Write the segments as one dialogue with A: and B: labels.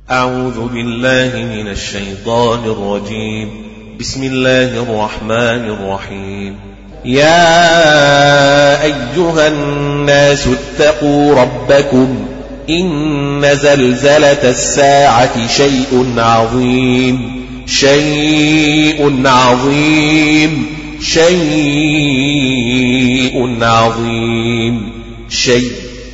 A: أعوذ بالله من الشيطان الرجيم. بسم الله الرحمن الرحيم. يا أيها الناس اتقوا ربكم إن زلزلة الساعة شيء عظيم شيء عظيم شيء عظيم شيء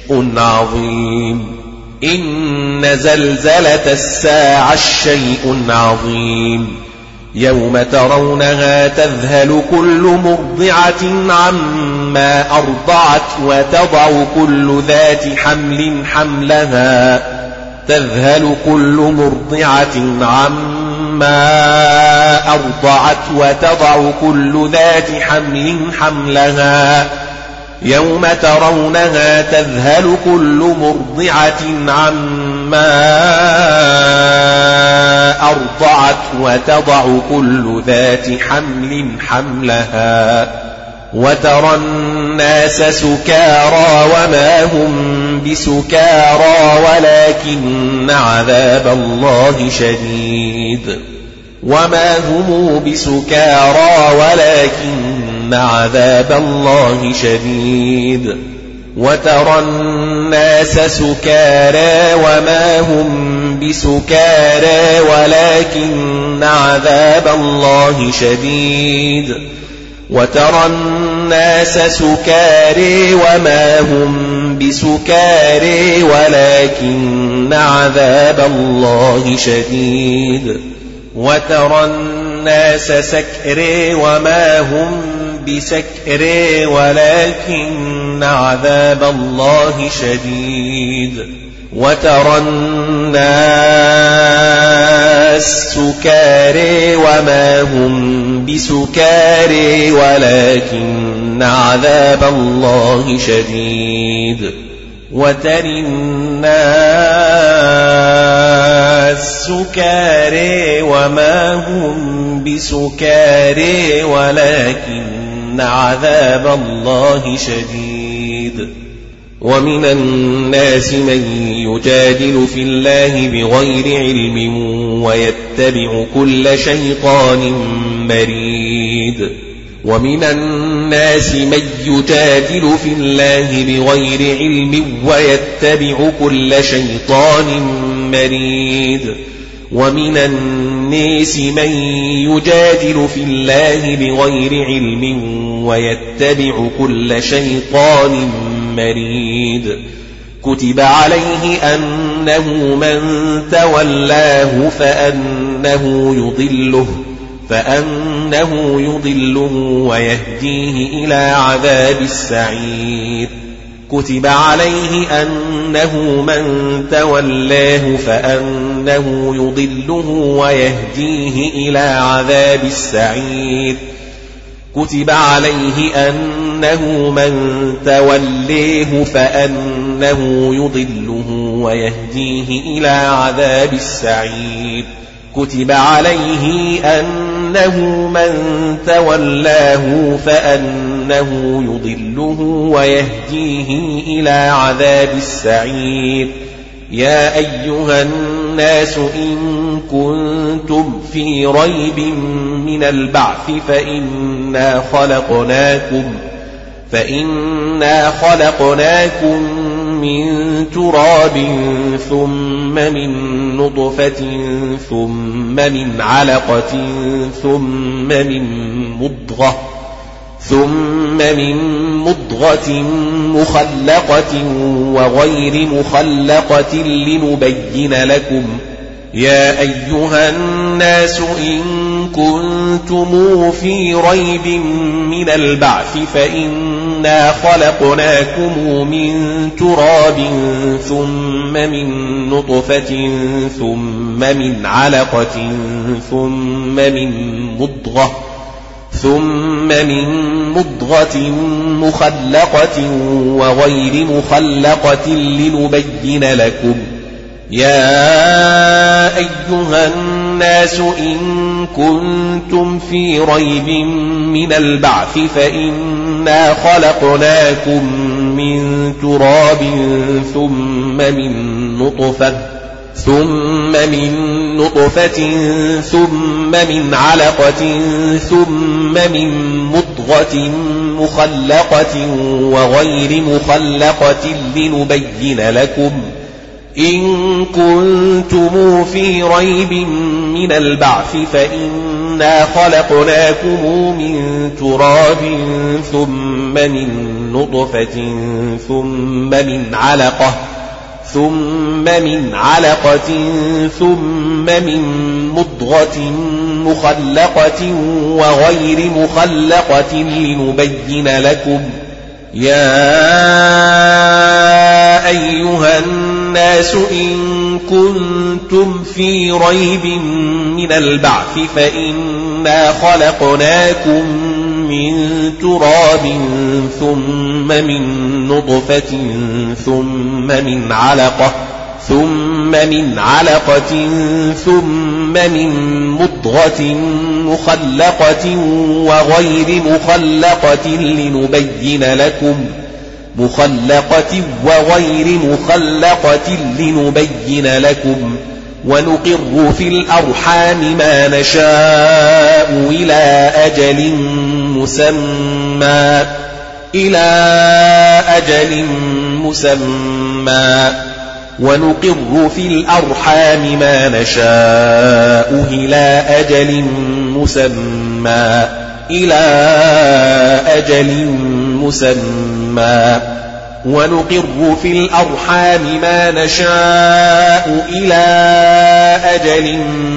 A: عظيم. إن زلزلة الساعة شيء عظيم. يوم ترونها تذهل كل مرضعة عما أرضعت وتضع كل ذات حمل حملها تذهل كل مرضعة عما أرضعت وتضع كل ذات حمل حملها. يوم ترونها تذهل كل مرضعة عما أرضعت وتضع كل ذات حمل حملها وترى الناس سكارى وما هم بسكارى ولكن عذاب الله شديد وما هم بسكارى ولكن عذاب الله شديد. وترى الناس سكارى وما هم بسكارى ولكن عذاب الله شديد. وترى الناس سكارى وما هم بسكارى ولكن عذاب الله شديد. وترى الناس سكرى وما هم بسكرى ولكن عذاب الله شديد. وترى الناس سكارى وما هم بسكارى ولكن عذاب الله شديد. وترى الناس سكارى وما هم بسكارى ولكن عذاب الله شديد. ومن الناس من يجادل في الله بغير علم ويتبع كل شيطان مريد. ومن الناس من يجادل في الله بغير علم ويتبع كل شيطان مريد. ومن الناس من يجادل في الله بغير علم ويتبع كل شيطان مريد. كتب عليه أنه من تولاه فأنه يضله ويهديه إلى عذاب السعير. كتب عليه أنه من تولاه فأنه يضله ويهديه إلى عذاب السعير. كتب عليه أنه من تولاه فأنه يضله ويهديه إلى عذاب السعير. كتب عليه أنه من تولاه فأنه يضله ويهديه إلى عذاب السعير. يا أيها الناس إن كنتم في ريب من البعث فإنا خلقناكم من تراب ثم من نطفة ثم من علقة ثم من مضغة مخلقة وغير مخلقة لنبين لكم. يا أيها الناس إن كنتم في ريب من البعث فإنا خلقناكم من تراب ثم من نطفة ثم من علقة ثم من مضغة مخلقة وغير مخلقة لنبين لكم. يا أيها الناس إن كنتم في ريب من البعث فإنا خلقناكم من تراب ثم ثم من نطفة ثم من علقة ثم من مضغة مخلقة وغير مخلقة لنبين لكم إن كنتم في ريب من البعث فإنا خلقناكم من تراب ثم من نطفة ثم من علقة ثم من مضغة مخلقة وغير مخلقة لنبين لكم يا أيها الناس إن كنتم في ريب من البعث فإنا خلقناكم من تراب ثم من نطفة ثم من علقة ثم من مضغة مخلقة وغير مخلقة لنبين لكم ونقر في الأرحام ما نشاء إلى أجل مسمى ونقر في الأرحام ما نشاء إلى أجل مسمى ونقر في الأرحام ما نشاء إلى أجل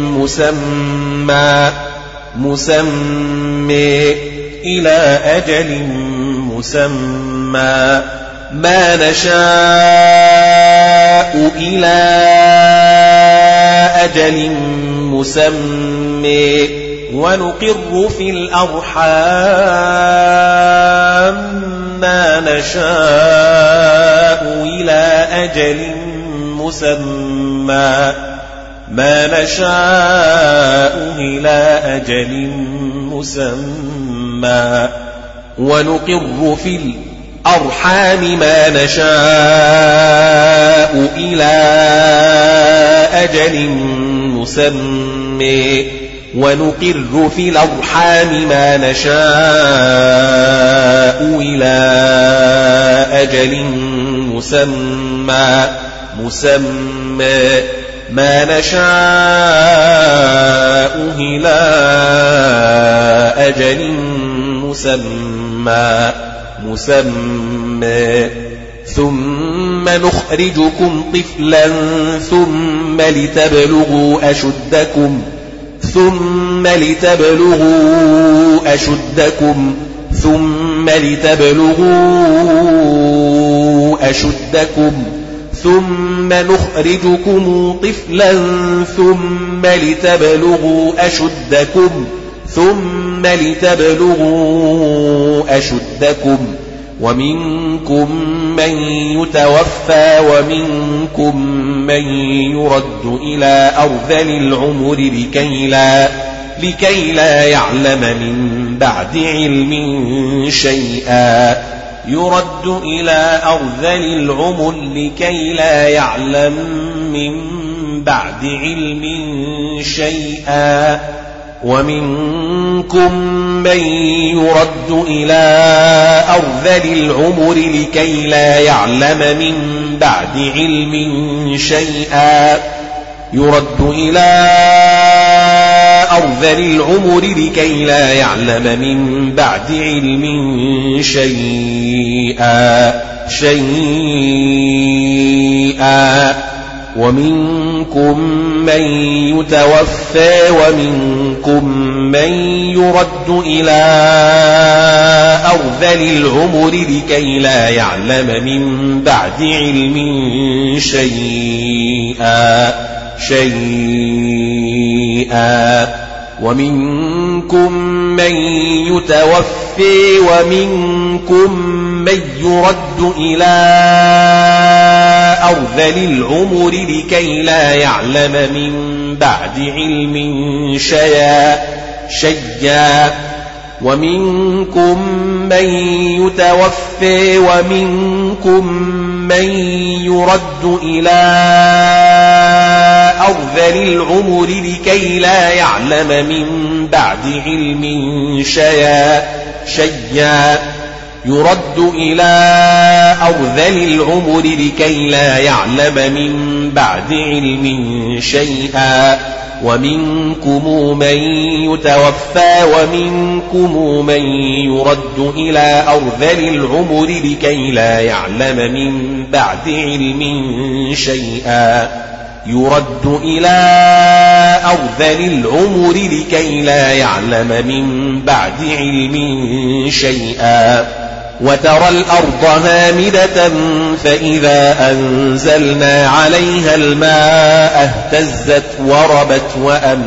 A: مسمى ما نشاء إلى أجل مسمى ونقر في الأرحام ما نشاء إلى أجل مسمى ونقر في الأرحام ما نشاء إلى أجل مسمى ونقر في الأرحام ما نشاء إلى أجل مسمى ما نشاء إلى أجل مسمى ثم نخرجكم طفلا ثم لتبلغوا أشدكم ثم نخرجكم طفلا ثم لتبلغوا أشدكم ومنكم من يتوفى ومنكم من يرد إلى أرذل العمر لكي لا يعلم من بعد علم شيئا لكي لا يعلم من بعد علم شيئا ومنكم من يرد إلى أرذل العمر لكي لا يعلم من بعد علم شيئا ومنكم من يتوفى ومنكم من يرد إلى أرذل العمر لكي لا يعلم من بعد علم شيئا ومنكم من يتوفى ومنكم من يرد إلى أرذل العمر لكي لا يعلم من بعد علم شيئا ومنكم من يتوفى ومنكم من يرد إلى أرذل العمر لكي لا يعلم من بعد علم شيئا يرد إلى أرذل العمر لكي لا يعلم من بعد علم شيئا ومنكم من يتوفى ومنكم من يرد إلى أرذل العمر لكي لا يعلم من بعد علم شيئا يرد إلى أرذل العمر لكي لا يعلم من بعد علم شيئا وترى الأرض هامدة فإذا أنزلنا عليها الماء اهتزت وربت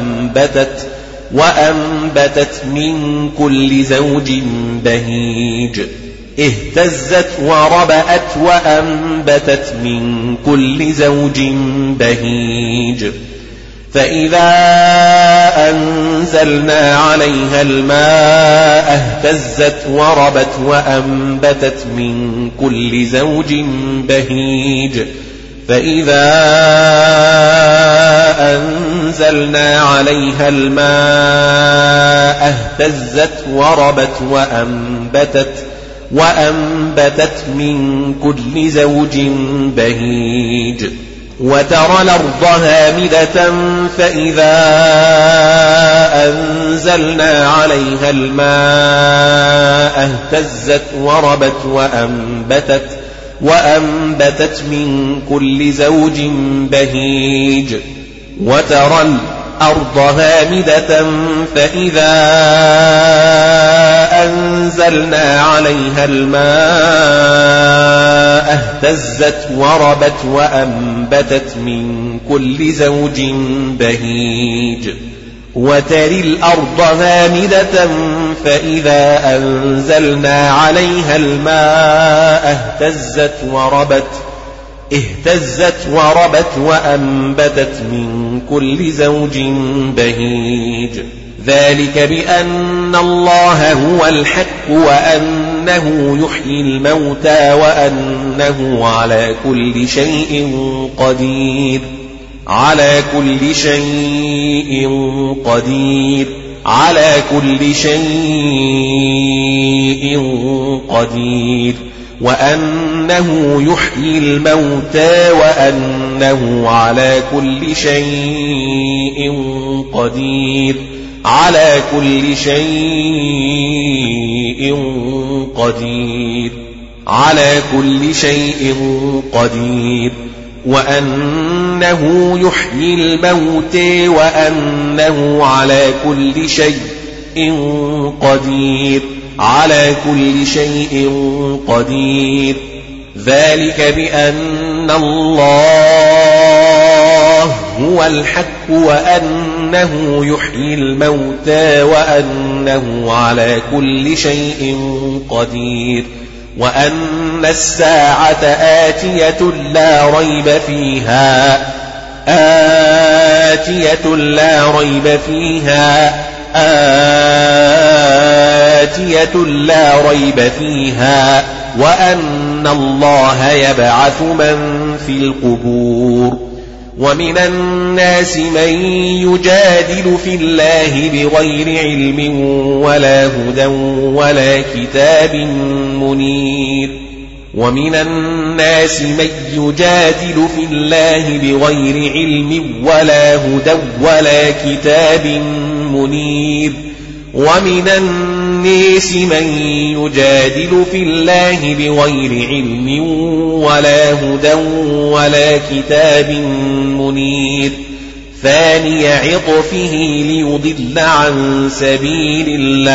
A: وأنبتت من كل زوج بهيج اهتزت وربأت وأنبتت من كل زوج بهيج فإذا أنزلنا عليها الماء اهتزت وربت وأنبتت من كل زوج بهيج فإذا أنزلنا عليها الماء اهتزت وربت وأنبتت من كل زوج بهيج وترى الأرض هامدة فإذا أنزلنا عليها الماء اهتزت وربت وأنبتت من كل زوج بهيج وترى الأرض هامدة فإذا أنزلنا عليها الماء اهتزت وربت وأنبتت من كل زوج بهيج وترى الأرض هامدة فإذا أنزلنا عليها الماء اهتزت وربت وأنبتت من كل زوج بهيج ذلك بأن الله هو الحق وأنه يحيي الموتى وأنه على كل شيء قدير على كل شيء قدير وأنه يحيي الموتى وأنه على كل شيء قدير على كل شيء قدير وأنه يحيي الموتى وأنه على كل شيء قدير ذلك بأن الله هو الحق وأنه يحيي الموتى وأنه على كل شيء قدير وأن الساعة آتية لا ريب فيها وأن الله يبعث من في القبور ومن الناس من يجادل في الله بغير علم ولا هدى ولا كتاب منير ومن الناس من يجادل في الله بغير علم ولا هدى ولا كتاب منير ومن الناس من يجادل في الله بغير علم ولا هدى ولا كتاب منير ثاني عطفه ليضل عن سبيل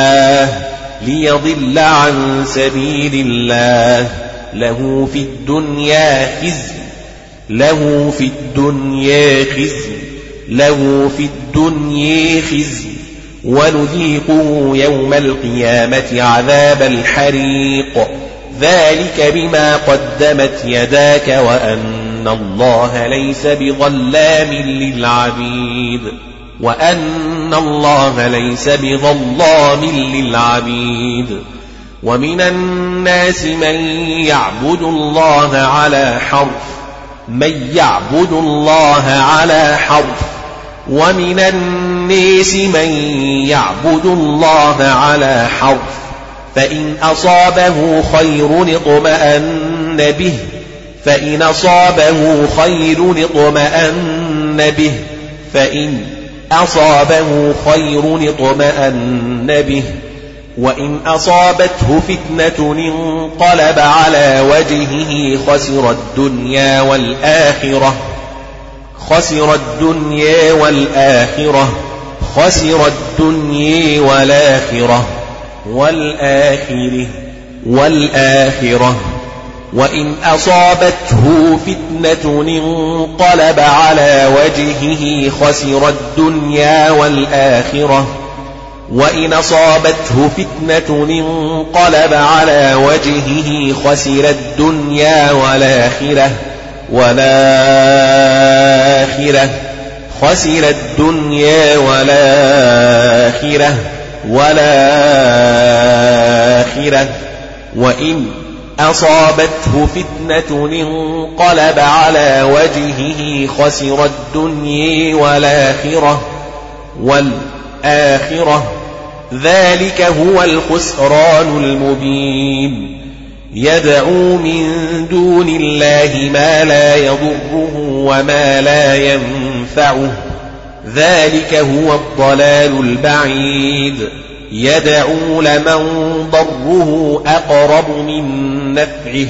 A: الله له في الدنيا خزي ونذيقه يوم القيامة عذاب الحريق ذلك بما قدمت يداك وأن الله ليس بظلام للعبيد ومن الناس من يعبد الله على حرف من يعبد الله على حرف ومن الناس من يعبد الله على حرف فإن أصابه خير اطمأن به فإن أصابه خير اطمأن به فإن أصابه خير اطمأن به وإن أصابته فتنة انقلب على وجهه خسر الدنيا والآخرة خسر الدنيا والآخرة خسر الدنيا والآخرة وإن أصابته فتنة انقلب على وجهه خسر الدنيا والآخرة وإن أصابته فتنة انقلب على وجهه خسر الدنيا والآخرة خسر الدنيا والآخرة وإن أصابته فتنة انقلب على وجهه خسر الدنيا والآخرة ذلك هو الخسران المبين يدعو من دون الله ما لا يضره وما لا ينفعه ذلك هو الضلال البعيد يدعو لمن ضره أقرب من نفعه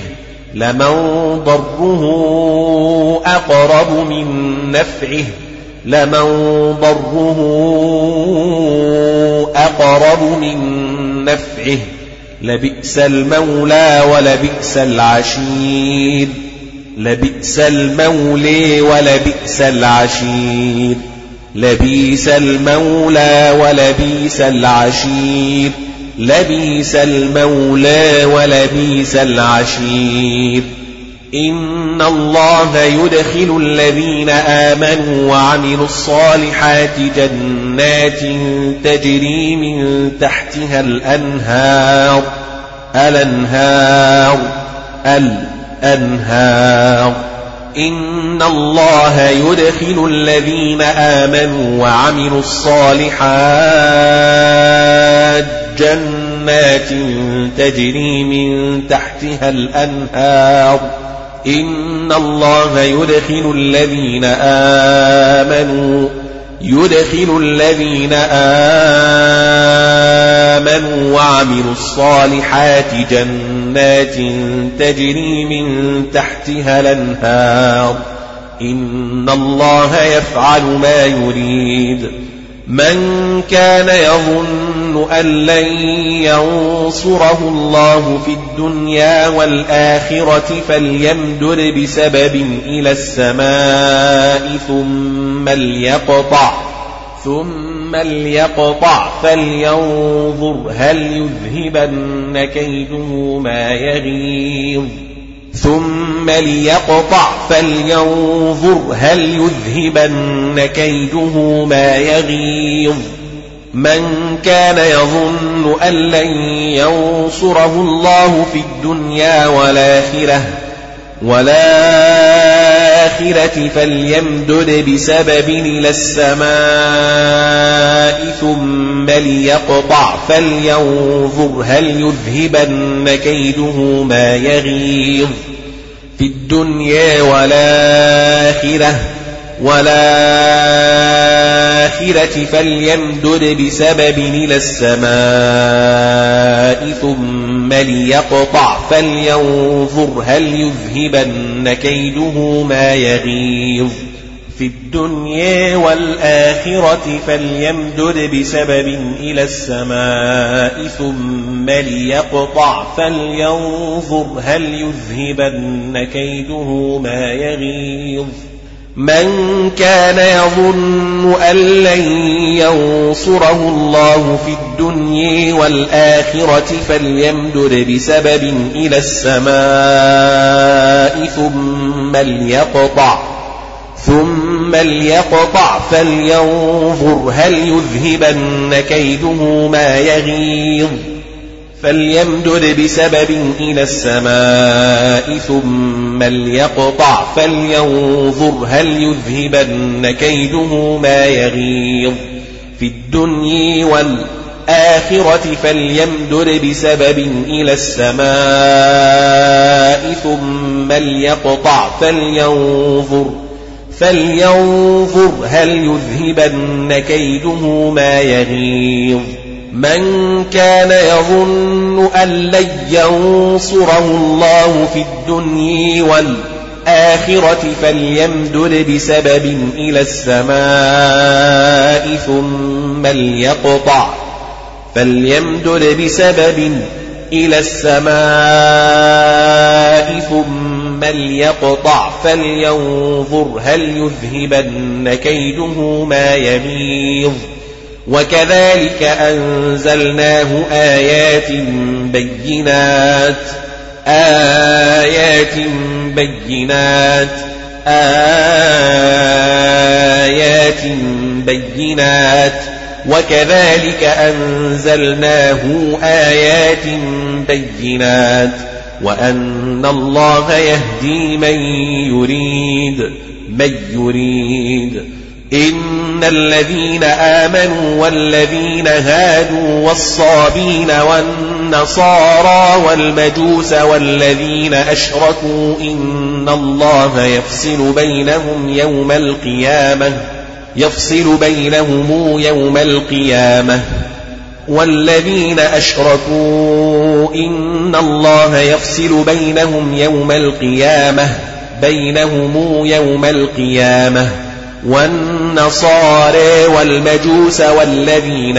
A: لبئس المولى ولبئس العشير لبئس المولى ولبئس العشير لبئس المولى ولبئس العشير لبئس المولى ولبئس العشير إن الله يدخل الذين آمنوا وعملوا الصالحات جنات تجري من تحتها الأنهار إن الله يدخل الذين آمنوا وعملوا الصالحات جنات تجري من تحتها الأنهار إن الله يدخل الذين آمنوا وعملوا الصالحات جنات تجري من تحتها الأنهار إن الله يفعل ما يريد من كان يظن أن لن ينصره الله في الدنيا والآخرة فليمدد بسبب إلى السماء ثم ليقطع فلينظر هل يذهبن كيده ما يغيظ من كان يظن أن لن ينصره الله في الدنيا والآخرة فليمدد بسبب إلى السماء ثم ليقطع فلينظر هل يذهبن كيده ما يغيظ في الدنيا والآخرة فليمدد بسبب إلى السماء ثم ليقطع فلينظر هل يذهبن كيده ما يغيظ في الدنيا والآخرة فليمدد بسبب إلى السماء ثم ليقطع فلينظر هل يذهبن كيده ما يغيظ من كان يظن أن لن ينصره الله في الدنيا والآخرة فليمدد بسبب إلى السماء ثم ليقطع فلينظر هل يذهبن كيده ما يغيظ فليمدد بسبب إلى السماء ثم ليقطع فلينظر هل يذهبن كيده ما يغيظ في الدنيا والآخرة فليمدد بسبب إلى السماء ثم ليقطع فلينظر هل يذهبن كيده ما يغيظ من كان يظن أن لن ينصره الله في الدنيا والآخرة فليمدد بسبب إلى السماء ثم ليقطع فلينظر هل يذهبن كيده ما يغيظ وكذلك أنزلناه آيات بينات وأن الله يهدي من يريد إن الذين آمنوا والذين هادوا والصابين والنصارى والمجوس والذين أشركوا إن الله يفصل بينهم يوم القيامة والذين أشركوا إن الله يفصل بينهم يوم القيامة والنصارى والمجوس والذين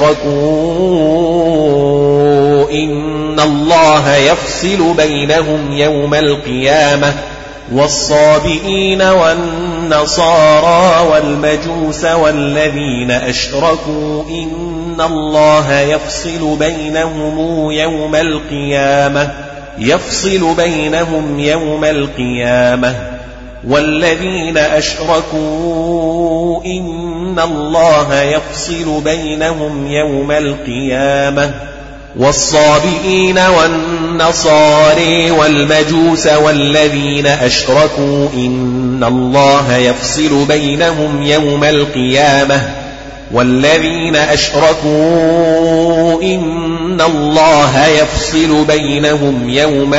A: أشركوا إن الله يفصل بينهم يوم القيامة والصابئين والنصارى والمجوس والذين أشركوا إن الله يفصل بينهم يوم القيامة والذين أشركوا إن الله يفصل بينهم يوم القيامة والصابئين والنصارى والمجوس والذين أشركوا إن الله يفصل بينهم يوم القيامة والذين أشركوا إن الله يفصل بينهم يوم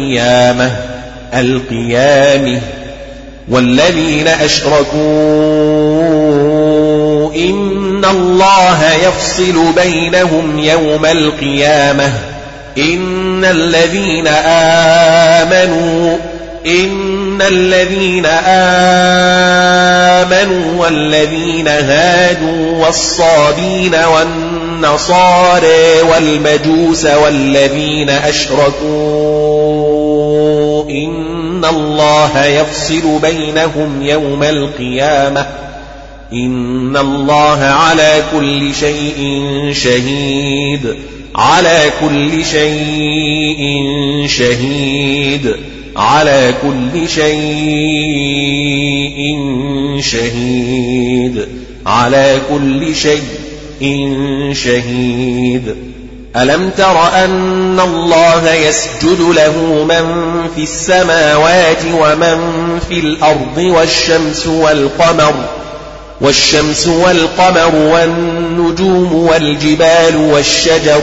A: القيامة والذين أشركوا إن الله يفصل بينهم يوم القيامة إن الذين آمنوا والذين هادوا والصابين والنصارى والمجوس والذين أشركوا إن الله يفصل بينهم يوم القيامة إن الله على كل شيء شهيد على كل شيء شهيد ألم تر أن الله يسجد له من في السماوات ومن في الأرض والشمس والقمر والنجوم والجبال والشجر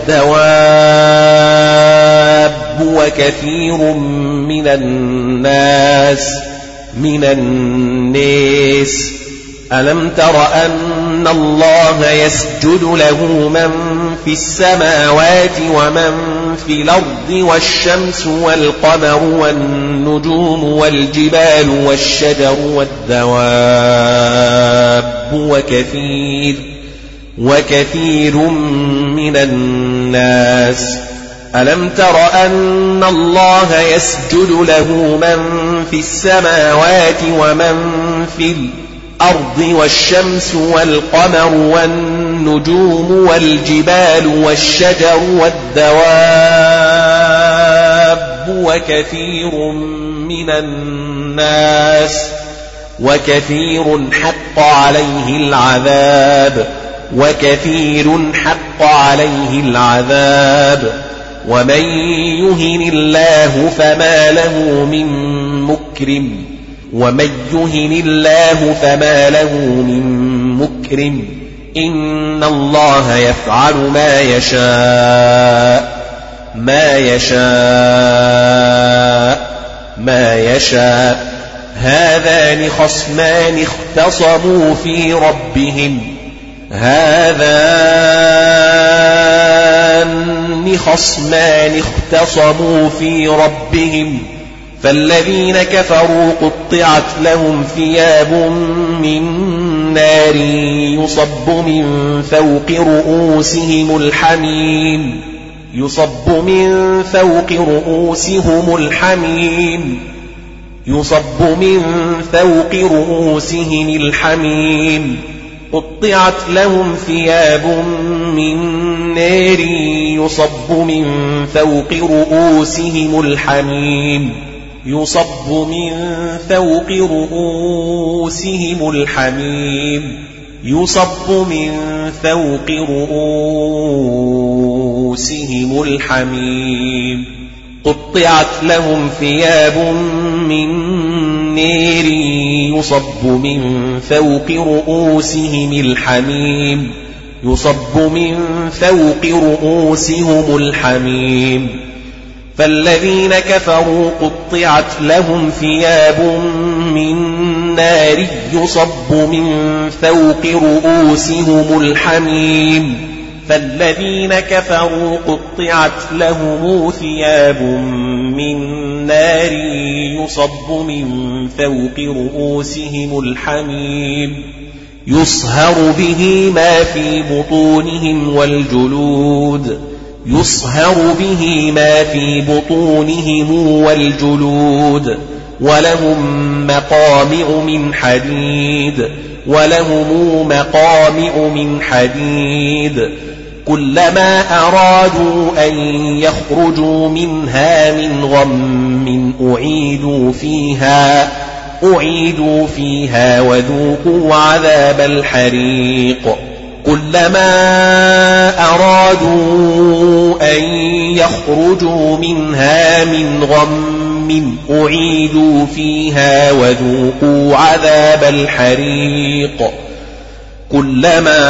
A: والدواب وكثير من الناس ألم تر أن الله يسجد له من في السماوات ومن في الأرض والشمس والقمر والنجوم والجبال والشجر والدواب وكثير من الناس ألم تر أن الله يسجد له من في السماوات ومن في الأرض والشمس والقمر والنجوم والجبال والشجر والدواب وكثير حق عليه العذاب وكثير حق عليه العذاب ومن يهن الله فما له من مكرم إن الله يفعل ما يشاء هذان خصمان اختصموا في ربهم فالذين كفروا قطعت لهم ثياب من نار يصب من فوق رؤوسهم الحميم قطعت لهم ثياب من نار يصب من فوق رؤوسهم الحميم قطعت لهم ثياب من نار يصب من فوق رؤوسهم الحميم فالذين كفروا قطعت لهم ثياب من نار يصب من فوق رؤوسهم الحميم يصهر به ما في بطونهم والجلود ولهم مقامع من حديد كلما أرادوا أن يخرجوا منها من غم أعيدوا فيها وذوقوا عذاب الحريق كلما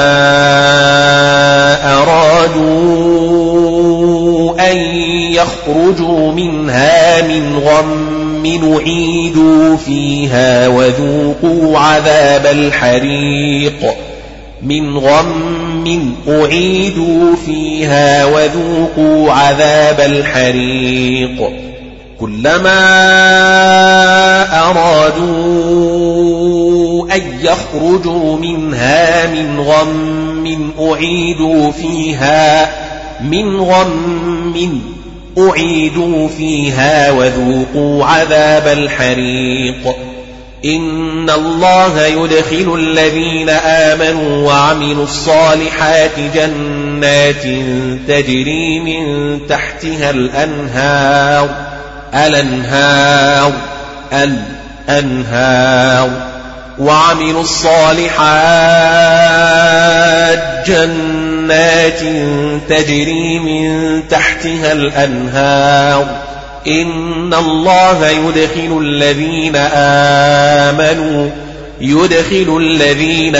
A: أرادوا أن يخرجوا منها من غم أعيدوا فيها وذوقوا عذاب الحريق كلما أرادوا أن يخرجوا منها من غم أعيدوا فيها وذوقوا عذاب الحريق إن الله يدخل الذين آمنوا وعملوا الصالحات جنات تجري من تحتها الأنهار وعملوا الصالحات جنات تجري من تحتها الأنهار إن الله يدخل الذين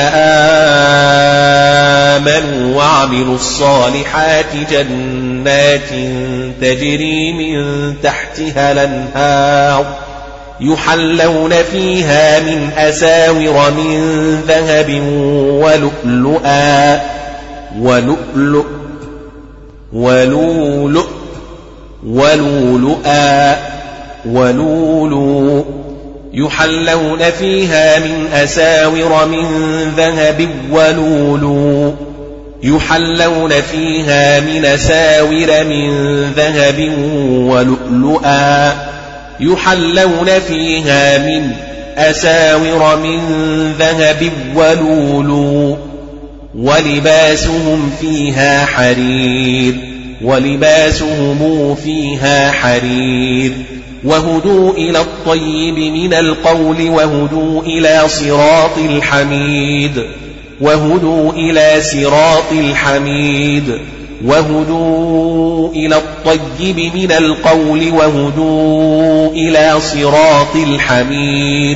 A: آمنوا وعملوا الصالحات جنات تجري من تحتها الأنهار يحلون فيها من أساور من ذهب ولؤلؤا يحلون فيها من أساور من ذهب ولؤلؤا يحلون فيها من أساور من ذهب ولؤلؤ ولباسهم فيها حرير وهدوا إلى الطيب من القول وهدوا إلى صراط الحميد وهدوا إلى صراط الحميد وهدوا إلى الطيب من القول وهدوا إلى صراط الحميد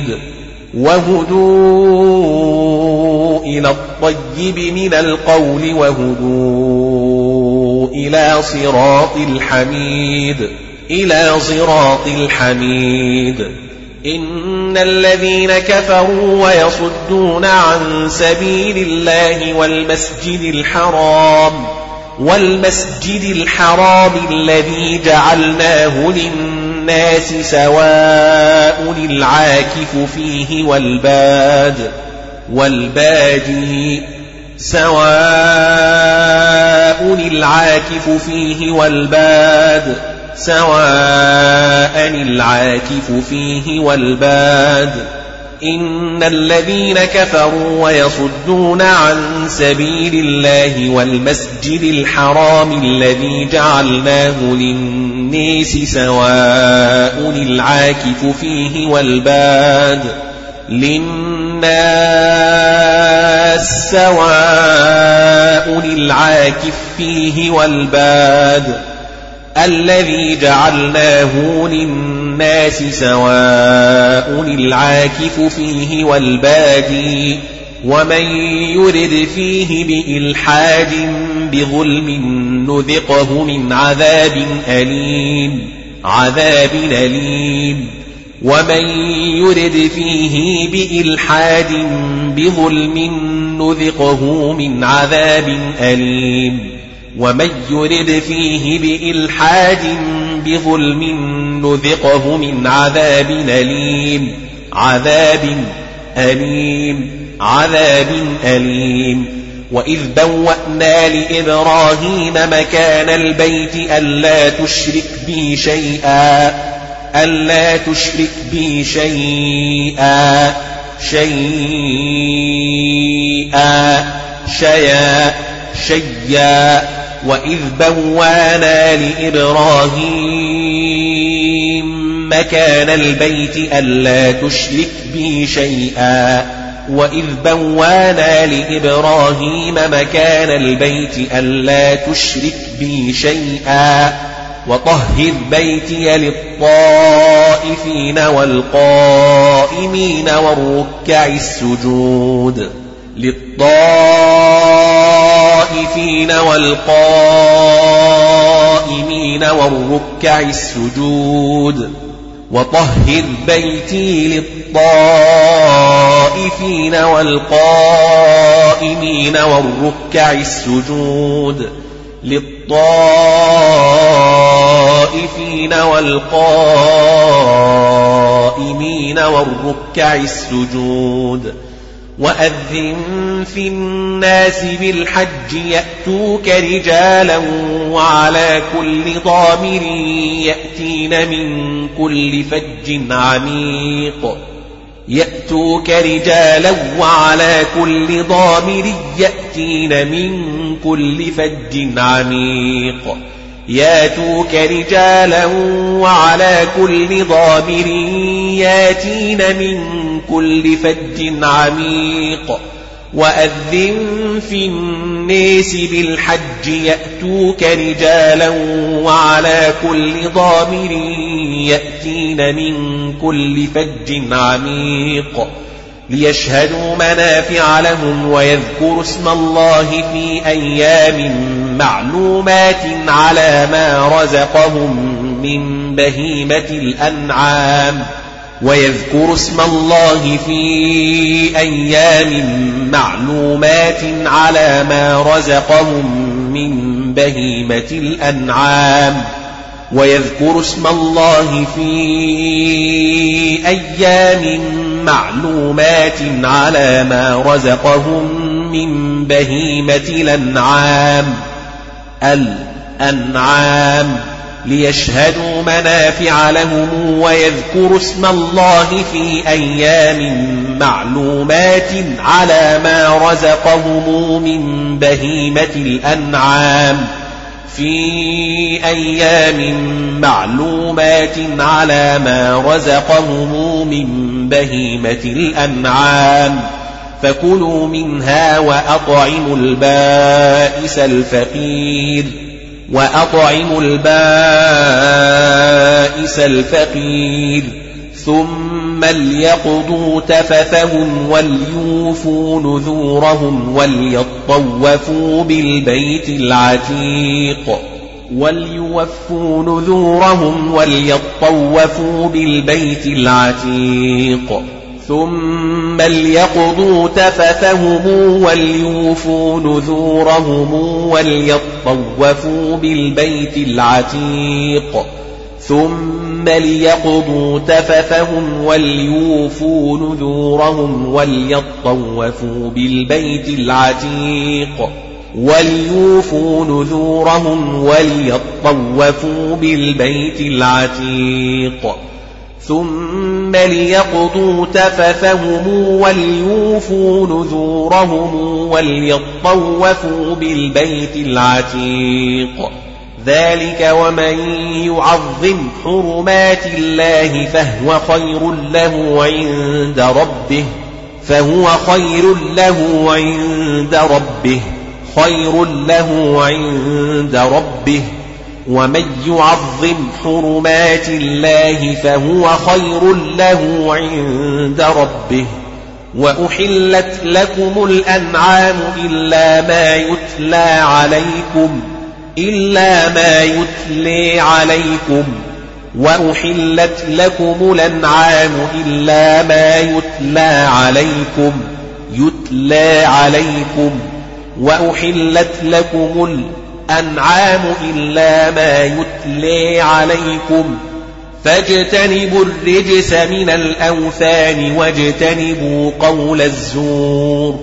A: وهدوا إلى الطيب من القول وهدوا إلى صراط الحميد إلى صراط الحميد. إن الذين كفروا ويصدون عن سبيل الله والمسجد الحرام الذي جعلناه للناس سواء العاكف فيه والباد إن الذين كفروا ويصدون عن سبيل الله والمسجد الحرام الذي جعلناه للناس سواء العاكف فيه والباد الذي جعلناه للناس سواء العاكف فيه والبادي ومن يرد فيه بإلحاد بظلم نذقه من عذاب أليم ومن يرد فيه بإلحاد بظلم نذقه من عذاب أليم ومن يرد فيه بإلحاد بظلم نذقه من عذاب أليم. وإذ بوأنا لإبراهيم مكان البيت ألا تشرك بي شيئا وإذ بوأنا لإبراهيم مكان البيت ألا تشرك بي شيئا وطهر بيتي للطائفين والقائمين والركع السجود وطهر بيتي للطائفين والقائمين والركع السجود وأذن في الناس بالحج يأتوك رجالا وعلى كل ضامر يأتين من كل فج عميق ياتوك رجالا وعلى كل ضامر ياتين من كل فج عميق وأذن في الناس بالحج يأتوك رجالا وعلى كل ضامر يأتين من كل فج عميق ليشهدوا منافع لهم ويذكروا اسم الله في أيام معلومات على ما رزقهم من بهيمة الأنعام ويذكر اسم الله في أيام معلومات على ما رزقهم من بهيمة الأنعام ليشهدوا منافع لهم ويذكروا اسم الله في أيام معلومات على ما رزقهم من بهيمة الأنعام فكلوا منها وأطعموا البائس الفقير ثم ليقضوا تفثهم وليوفوا نذورهم وليطوفوا بالبيت العتيق ثم ليقضوا تفثهم وليوفوا نذورهم وليطوفوا بالبيت العتيق ثم ليقضوا تفثهم وليوفوا نذورهم وليطوفوا بالبيت العتيق ثم ليقضوا تفثهم وليوفوا نذورهم وليطوفوا بالبيت العتيق ذلك ومن يعظم حرمات الله فهو خير له عند ربه ومن يعظم حرمات الله فهو خير له عند ربه وأحلت لكم الأنعام إلا ما يتلى عليكم وأحلت لكم الأنعام إلا ما يتلى عليكم وأحلت لكم الأنعام إلا ما يتلى عليكم فاجتنبوا الرجس من الأوثان واجتنبوا قول الزور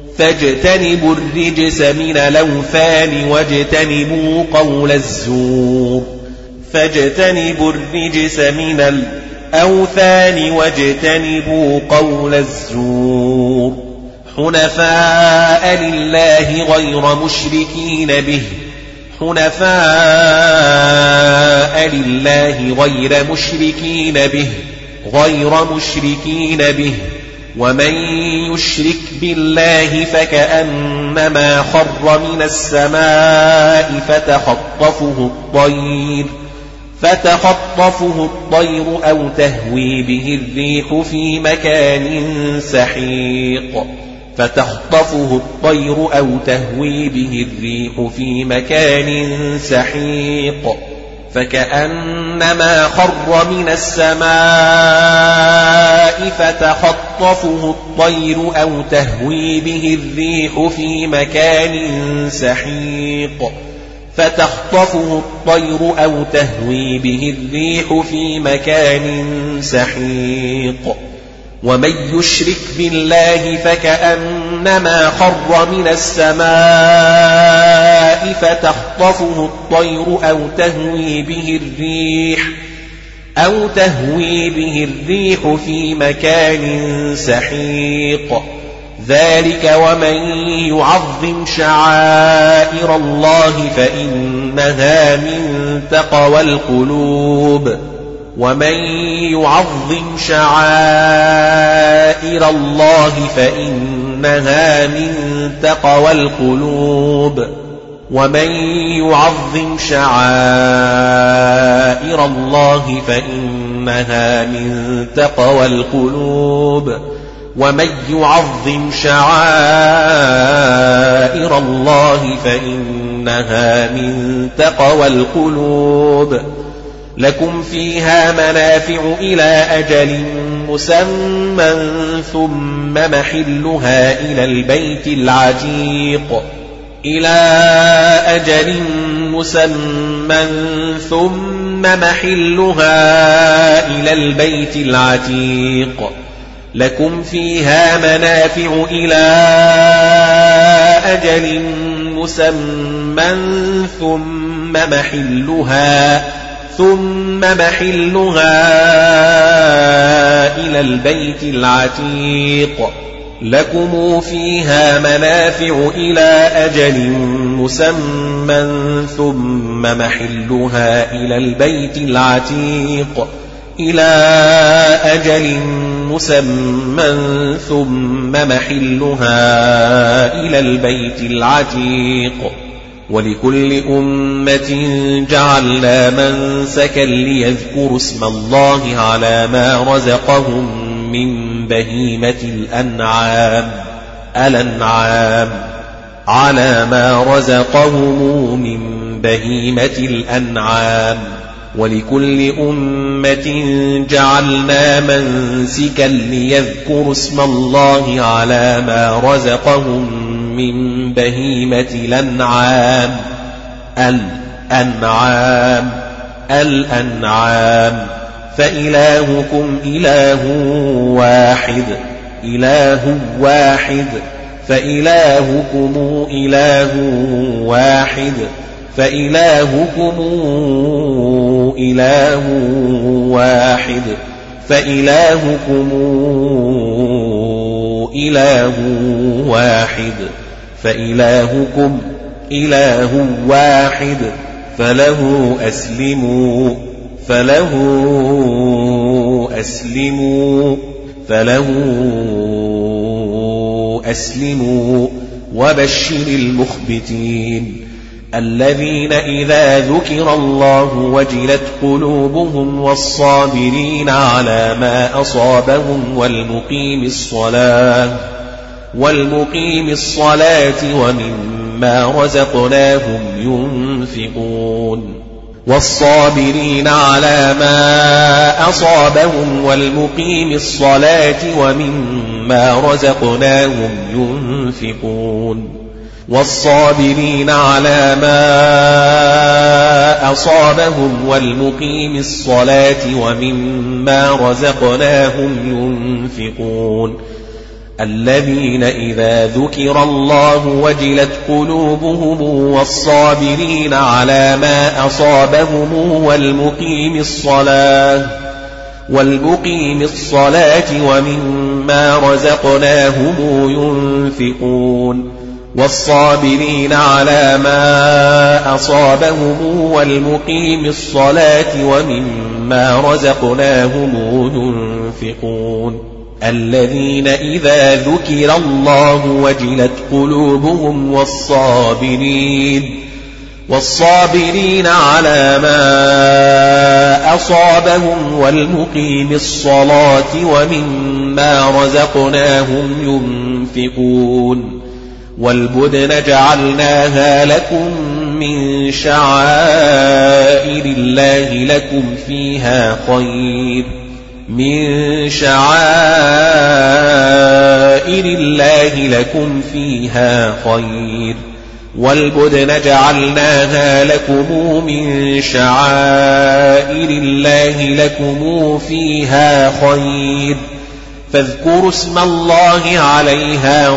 A: حنفاء لله غير مشركين به ومن يشرك بالله فكأنما خر من السماء فتخطفه الطير أو تهوي به الريح في مكان سحيق فكأنما خر من السماء فتخطفه الطير أو تهوي به الريح في مكان سحيق ومن يشرك بالله فكأنما خر من السماء فتخطفه الطير أو تهوي به الريح في مكان سحيق ذلك ومن يعظم شعائر الله فإنها من تقوى القلوب ومن يعظم شعائر الله فإنها من تقوى القلوب ومن يعظم شعائر الله فإنها من تقوى القلوب ومن يعظم شعائر الله فإنها من تقوى القلوب لكم فيها منافع إلى أجل مسمى ثم محلها إلى البيت العتيق لكم فيها منافع إلى أجل مسمى ثم محلها إلى البيت العتيق لكم فيها منافع إلى أجل مسمى ثم محلها إلى البيت العتيق إلى أجل مسمى ثم محلها إلى البيت العتيق ولكل أمة جعلنا منسكا ليذكروا اسم الله على ما رزقهم من بهيمة الأنعام على ما رزقهم من بهيمة الأنعام ولكل أمة جعلنا منسكا ليذكروا اسم الله على ما رزقهم من بهيمة الأنعام فإلهكم إله واحد فإلهكم إله واحد فإلهكم إله واحد فإلهكم إله واحد فإلهكم إله واحد فله أسلموا وبشر المخبتين الذين إذا ذكر الله وجلت قلوبهم والصابرين على ما أصابهم والمقيم الصلاة ومما رزقناهم ينفقون والصابرين على ما أصابهم والمقيم الصلاة ومما رزقناهم ينفقون والصابرين على ما أصابهم والمقيم الصلاة ومما رزقناهم ينفقون الذين إذا ذكر الله وجلت قلوبهم والصابرين على ما أصابهم والمقيم الصلاة ومما رزقناهم ينفقون والصابرين على ما أصابهم والمقيم الصلاة ومما رزقناهم ينفقون الذين إذا ذكر الله وجلت قلوبهم والصابرين على ما أصابهم والمقيم الصلاة ومما رزقناهم ينفقون والبدن جعلناها لكم من شعائر الله لكم فيها خير والبدن جعلناها لكم من شعائر الله لكم فيها خير فاذكروا اسم الله عليها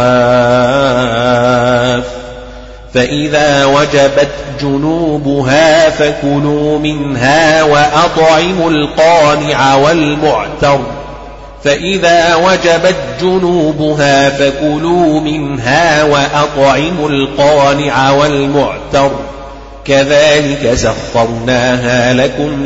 A: صواف فإذا وجبت جنوبها فكلوا منها وأطعموا القانع والمعتر فإذا وجبت جنوبها فكلوا منها وأطعموا القانع والمعتر كذلك سخرناها لكم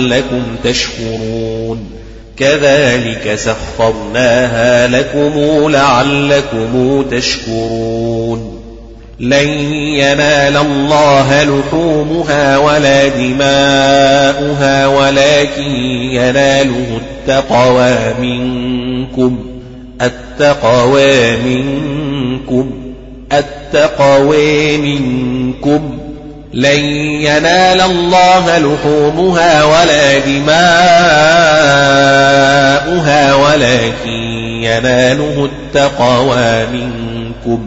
A: لعلكم تشكرون لن ينال الله لحومها ولا دماؤها ولكن يناله التقوى منكم لن ينال الله لحومها ولا دماؤها ولكن يناله التقوى منكم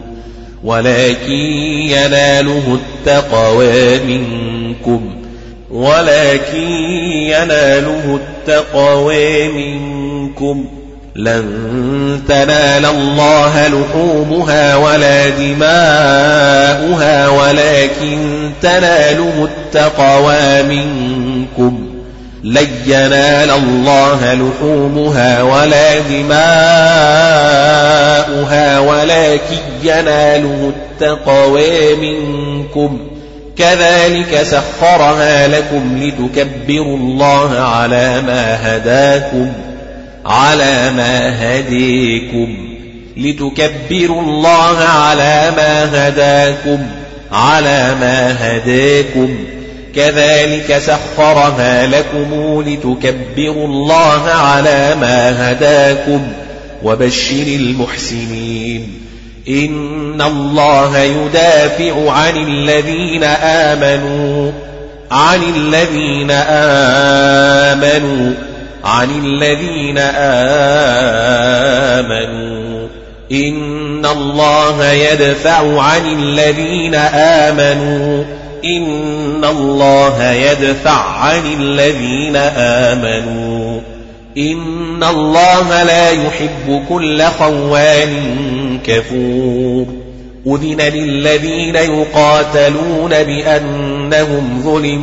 A: لن تنال الله لحومها ولا دماؤها ولكن تناله التقوى منكم لن ينال الله لحومها ولا دماؤها ولكن يناله التقوى منكم كذلك سخرها لكم لتكبروا الله على ما هداكم على ما هديكم لتكبروا الله على ما هداكم على ما هداكم كذلك سخرها لكم لتكبروا الله على ما هداكم وبشر المحسنين إن الله يدافع عن الذين آمنوا إن الله يدفع عن الذين آمنوا إن الله يدفع عن الذين آمنوا إن الله لا يحب كل خوان كفور أذن للذين يقاتلون بأنهم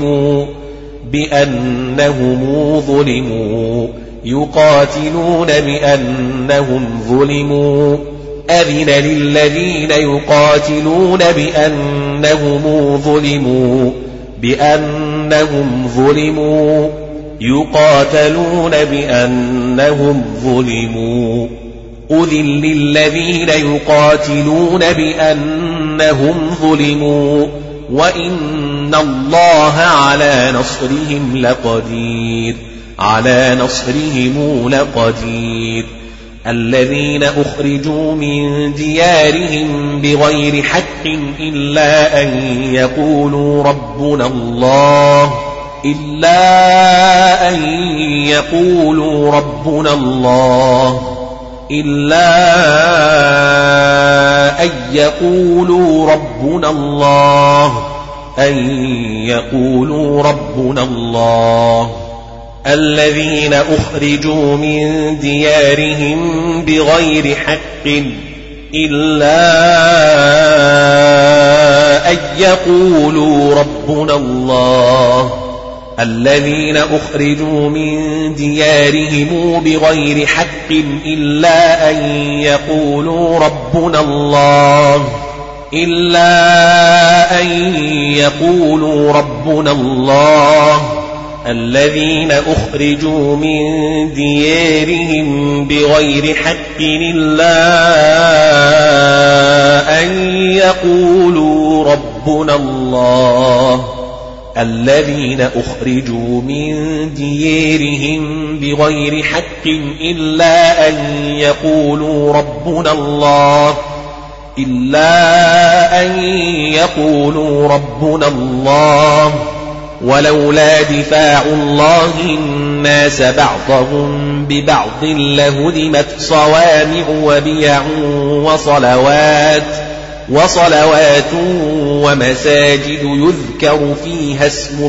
A: ظلموا يقاتلون بأنهم ظلموا أذن للذين يقاتلون بأنهم ظلموا يقاتلون بأنهم ظلموا أذن للذين يقاتلون بأنهم ظلموا وإن الله على نصرهم لقدير الذين أخرجوا من ديارهم بغير حق إلا أن يقولوا ربنا الله الذين أخرجوا من ديارهم بغير حق إلا أن يقولوا ربنا الله الذين أخرجوا من ديارهم بغير حق إلا أن يقولوا ربنا الله الذين أخرجوا من ديارهم بغير حق إلا أن يقولوا ربنا الله الذين أخرجوا من ديارهم بغير حق إلا أن يقولوا ربنا الله ولولا دفاع الله الناس بعضهم ببعض لهدمت صوامع وبيع وصلوات ومساجد يذكر فيها اسم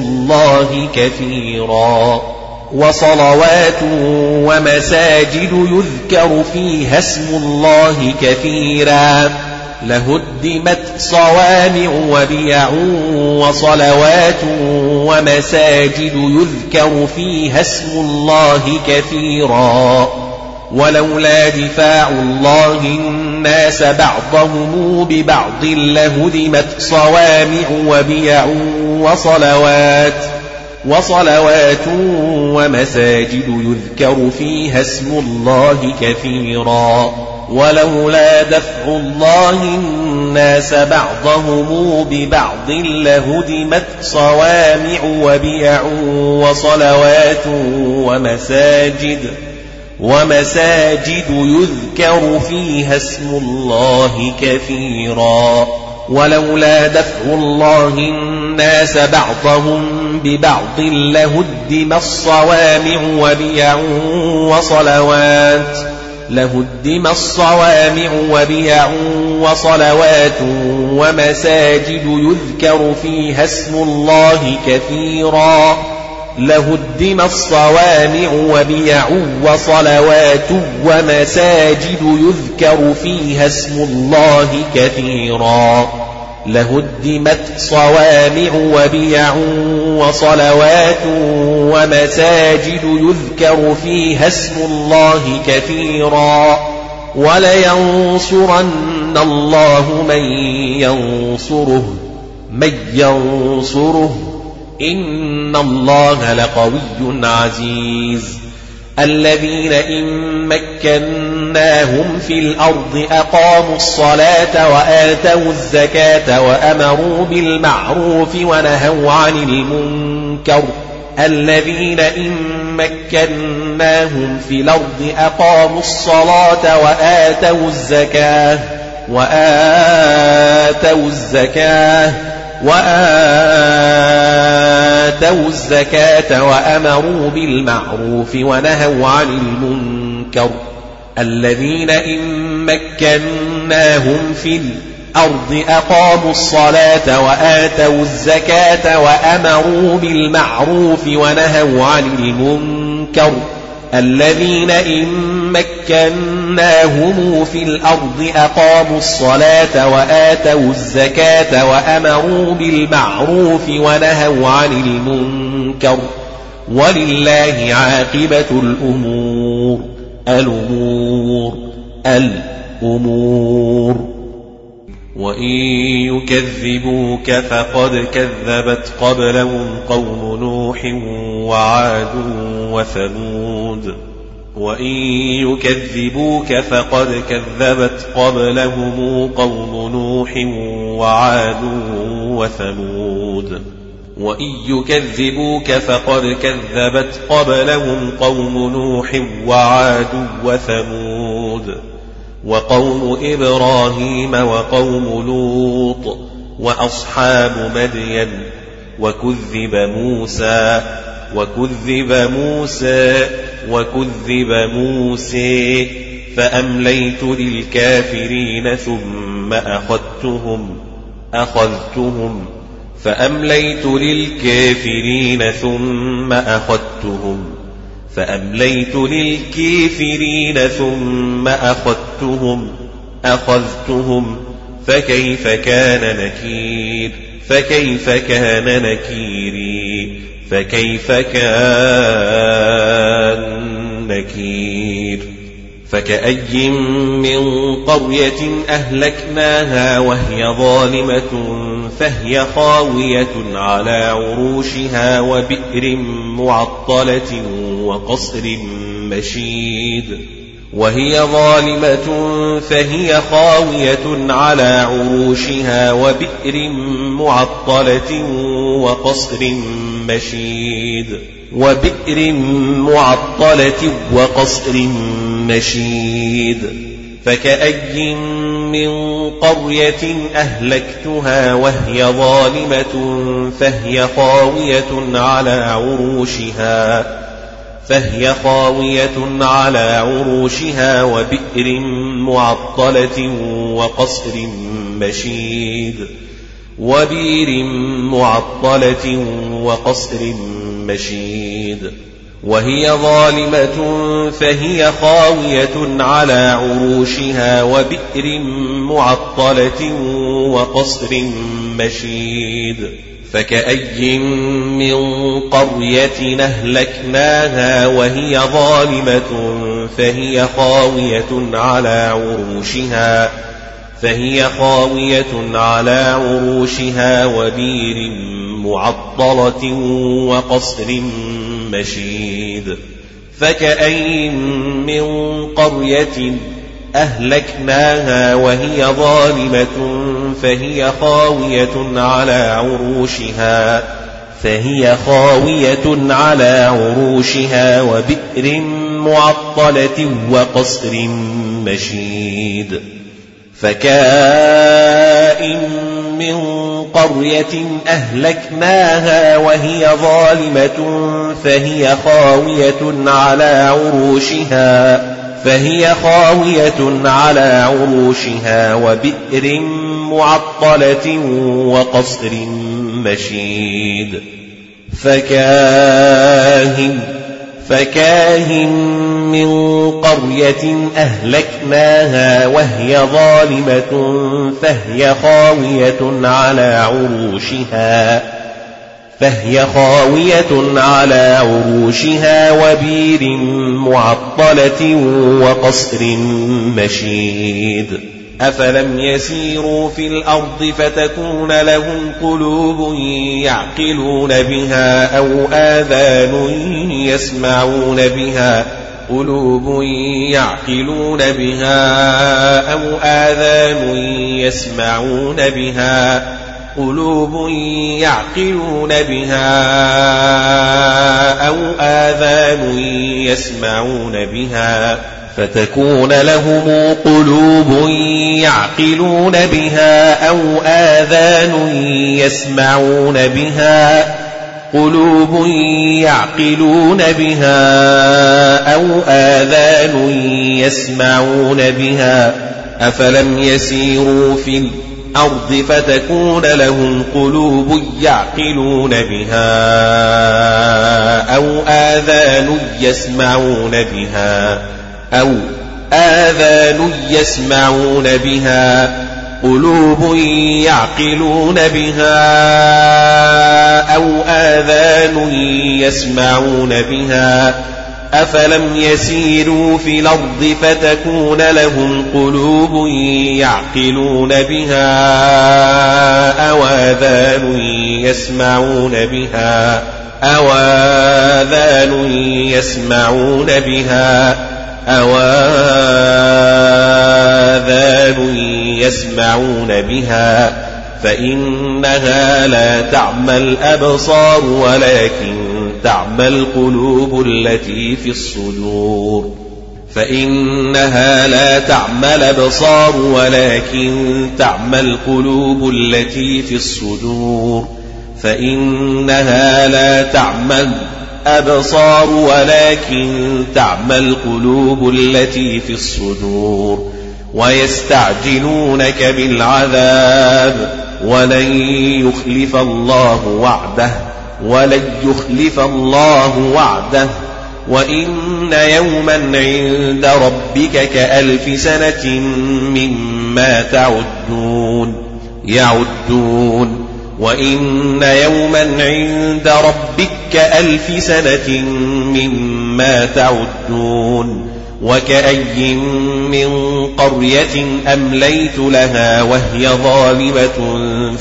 A: الله كثيرا لهدمت صوامع وبيع وصلوات ومساجد يذكر فيها اسم الله كثيرا ولولا دفاع الله الناس بعضهم ببعض لهدمت صوامع وبيع وصلوات ومساجد يذكر فيها اسم الله كثيرا ولولا دفع الله الناس بعضهم ببعض لهدمت صوامع وبيع وصلوات ومساجد يذكر فيها اسم الله كثيرا ولولا دفع الله الناس بعضهم ببعض لهدمت صوامع وبيع وصلوات ومساجد يذكر فيها اسم الله كثيرا لهدمت صوامع وبيع وصلوات ومساجد يذكر فيها اسم الله كثيرا لهدمت صوامع وبيع وصلوات ومساجد يذكر فيها اسم الله كثيرا ولينصرن الله من ينصره إن الله لقوي عزيز الذين إن مكناهم في الأرض أقاموا الصلاة وآتوا الزكاة وأمروا بالمعروف ونهوا عن المنكر الذين إن مكناهم في الأرض أقاموا الصلاة وآتوا الزكاة وأمروا بالمعروف ونهوا عن المنكر الذين إن مكناهم في الأرض أقاموا الصلاة وآتوا الزكاة وأمروا بالمعروف ونهوا عن المنكر الذين إن مكناهم في الأرض أقاموا الصلاة وآتوا الزكاة وأمروا بالمعروف ونهوا عن المنكر ولله عاقبة الأمور. وإن يكذبوك فقد كذبت قبلهم قوم نوح وعاد وثمود وإن يكذبوك فقد كذبت قبلهم قوم نوح وعاد وثمود وإن يكذبوك فقد كذبت قبلهم قوم نوح وعاد وثمود وقوم إبراهيم وقوم لوط وأصحاب مدين وكذب موسى فأمليت للكافرين ثم أخذتهم فكيف كان نكير فكأي من قرية أهلكناها وهي ظالمة فهي خاوية على عروشها وبئر معطلة وقصر مشيد فكأي من قرية أهلكتها وهي ظالمة فهي خاوية على عروشها وبئر معطلة وقصر مشيد وهي ظالمة فهي خاوية على عروشها وبئر معطلة وقصر مشيد فكأي من قرية أهلكناها وهي ظالمة فهي خاوية على عروشها وبئر معطلة وقصر مشيد فكأي من قرية أهلكناها وهي ظالمة فهي خاوية على عروشها وبئر معطلة وقصر مشيد فكأي من قرية أهلكناها وهي ظالمة فهي خاوية على عروشها وبئر معطلة وقصر مشيد فكاهن من قرية أهلكناها وهي ظالمة فهي خاوية على عروشها وبئر معطلة وقصر مشيد أفلم يسيروا في الأرض فتكون لهم قلوب يعقلون بها أو آذان يسمعون بها قلوب يعقلون بها أو آذان يسمعون بها قلوب يعقلون بها أو آذان يسمعون بها فتكون لهم قلوب يعقلون بها أو آذان يسمعون بها قلوب يعقلون بها أو آذان يسمعون بها أفلم يسيروا في الأرض فتكون لهم قلوب يعقلون بها أو آذان يسمعون بها قلوب يعقلون بها أو آذان يسمعون بها أفلم يسيروا في الأرض فتكون لهم قلوب يعقلون بها أو آذان يسمعون بها فإنها لا تعمى الأبصار ولكن تعمى القلوب التي في الصدور ويستعجلونك بالعذاب ولن يخلف الله وعده وإن يوما عند ربك كألف سنة مما تعدون وكأي من قرية أمليت لها وهي ظالمة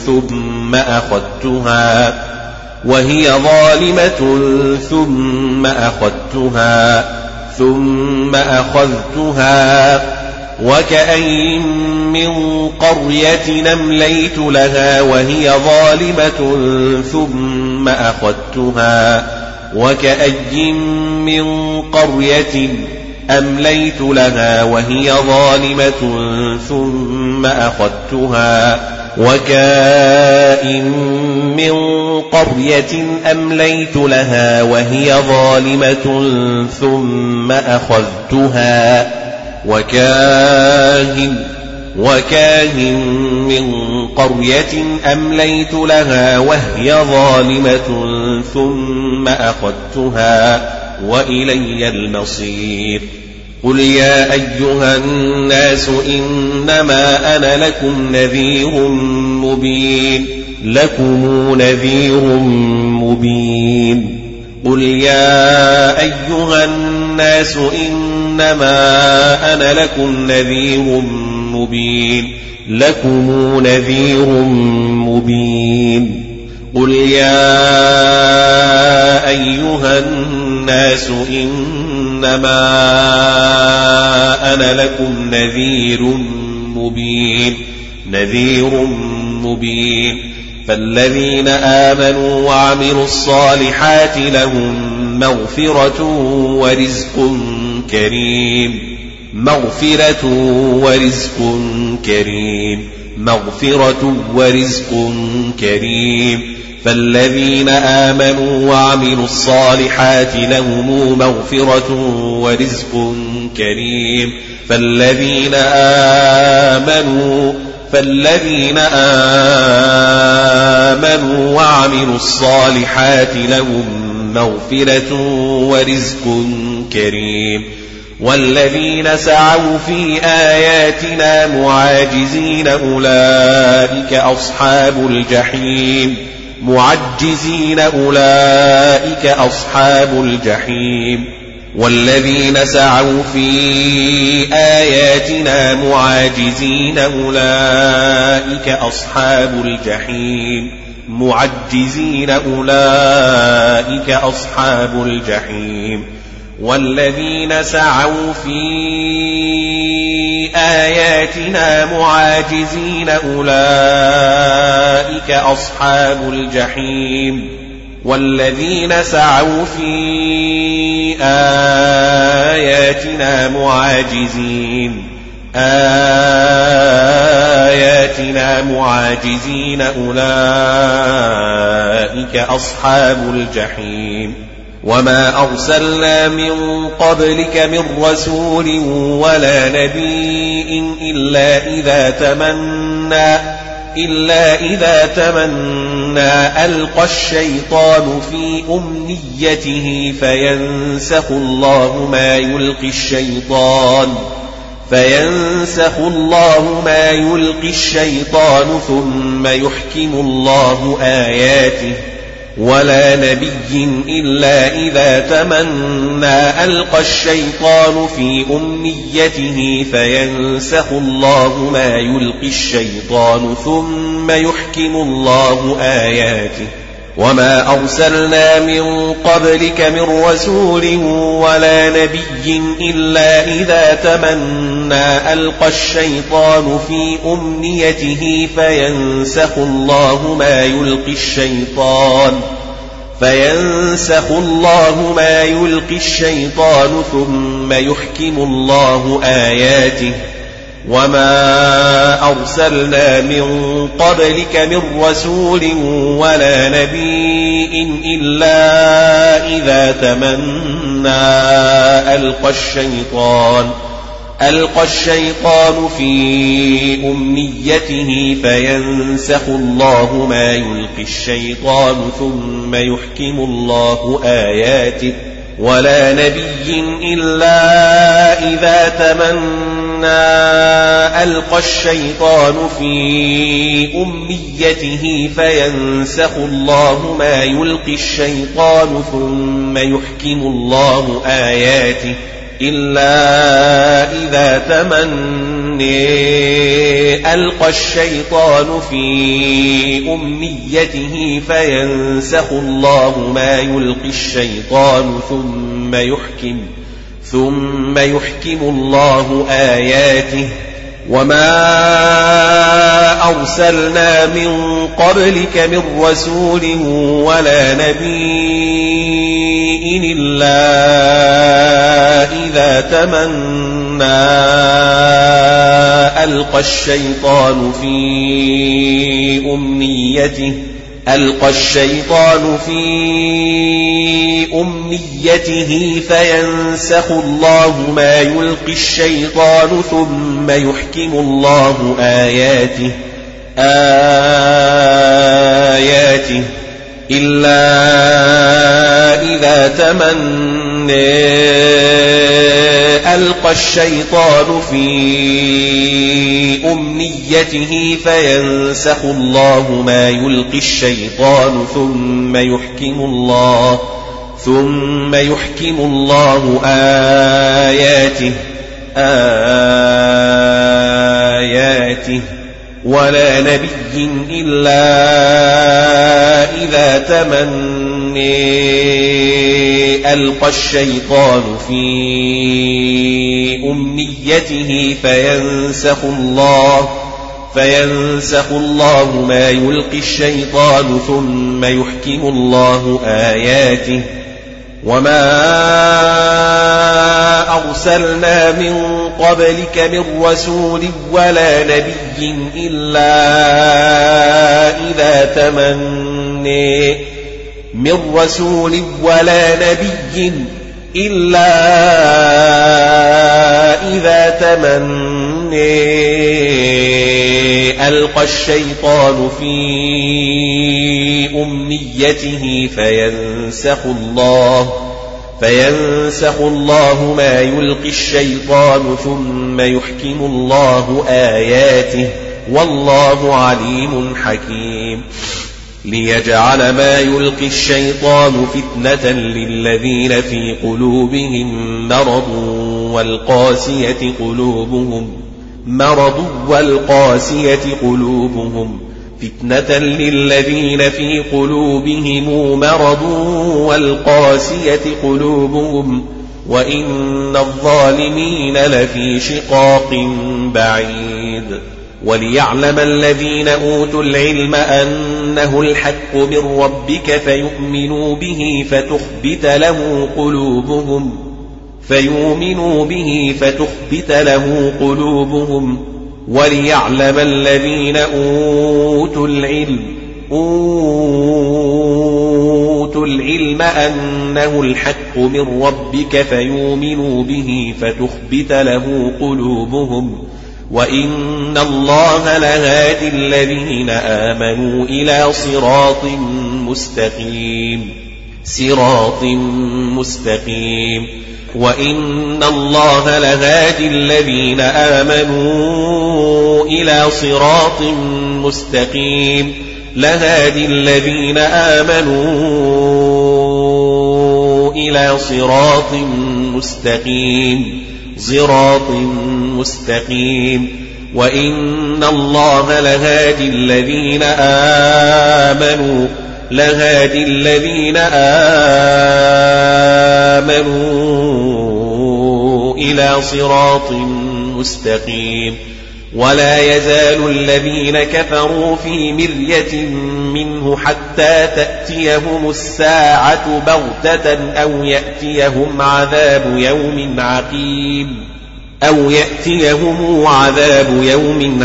A: ثم أخذتها وكأي من قرية أمليت لها وهي ظالمة ثم أخذتها وكأي من قرية أمليت لها وهي ظالمة ثم أخذتها وكأين من قرية أمليت لها وهي ظالمة ثم أخذتها وكاهن من قرية أمليت لها وهي ظالمة ثم أخذتها وإلي المصير قل يا أيها الناس إنما أنا لكم نذير مبين قل يا أيها الناس إنما أنا لكم نذير مبين قل يا أيها الناس إنما أنا لكم نذير مبين فالذين آمنوا وعملوا الصالحات لهم مغفرة ورزق كريم فالذين آمنوا وعملوا الصالحات لهم مغفرة ورزق كريم فالذين آمنوا وعملوا الصالحات لهم مغفرة ورزق كريم والذين سعوا في آياتنا معاجزين أولئك أصحاب الجحيم والذين سعوا في آياتنا معاجزين أولئك أصحاب الجحيم والذين سعوا في آياتنا معاجزين أولئك أصحاب الجحيم والذين سعوا في آياتنا معاجزين أولئك أصحاب الجحيم وما أرسلنا من قبلك من رسول ولا نبي إلا إذا تمنى ألقى الشيطان في أمنيته فينسخ الله ما يلقي الشيطان ثم يحكم الله آياته ولا نبي إلا إذا تمنى ألقى الشيطان في أمنيته فينسخ الله ما يلقي الشيطان ثم يحكم الله آياته وما أرسلنا من قبلك من رسول ولا نبي إلا إذا تمنى ألقى الشيطان في أمنيته فينسخ الله ما يلقي الشيطان ثم يحكم الله آياته وما أرسلنا من قبلك من رسول ولا نبي إلا إذا تمنى ألقى الشيطان في أمنيته فينسخ الله ما يلقي الشيطان ثم يحكم الله آياته ولا نبي إلا إذا تمنى ألقى الشيطان في أمنيته فينسخ الله ما يلقي الشيطان ثم يحكم الله آياته إلا إذا تمنى ألقى الشيطان في أمنيته فينسخ الله ما يلقي الشيطان ثم يحكم الله آياته وما أرسلنا من قبلك من رسول ولا نبي إلا إذا تمنى ألقى الشيطان في أمنيته فينسخ الله ما يلقي الشيطان ثم يحكم الله آياته إلا إذا تمنى ألقى الشيطان في أمنيته فينسخ الله ما يلقي الشيطان ثم يحكم الله آياته ولا نبي إلا إذا تمنى ألقى الشيطان في أمنيته فينسخ الله ما يلقي الشيطان ثم يحكم الله آياته وما أرسلنا من قبلك من رسول ولا نبي إلا إذا تمنى ألقى الشيطان في أمنيته فينسخ الله ما يلقي الشيطان ثم يحكم الله آياته والله عليم حكيم ليجعل ما يلقي الشيطان فتنة للذين في قلوبهم والقاسية قلوبهم فتنة للذين في قلوبهم مرض والقاسية قلوبهم وإن الظالمين لفي شقاق بعيد. وليعلم الذين أوتوا العلم أنه الحق من ربك فيؤمنوا به فتخبت له قلوبهم وليعلم الذين أوتوا العلم أنه الحق من ربك فيؤمنوا به فتخبت له قلوبهم وإن الله لهادي الذين آمنوا إلى صراط مستقيم وإن الله لهادي الذين آمنوا إلى صراط مستقيم صراط مستقيم وإن الله لهادي الذين آمنوا إلى صراط مستقيم. ولا يزال الذين كفروا في مرية منه حتى تأتيهم الساعة بغتة أو يأتيهم عذاب يوم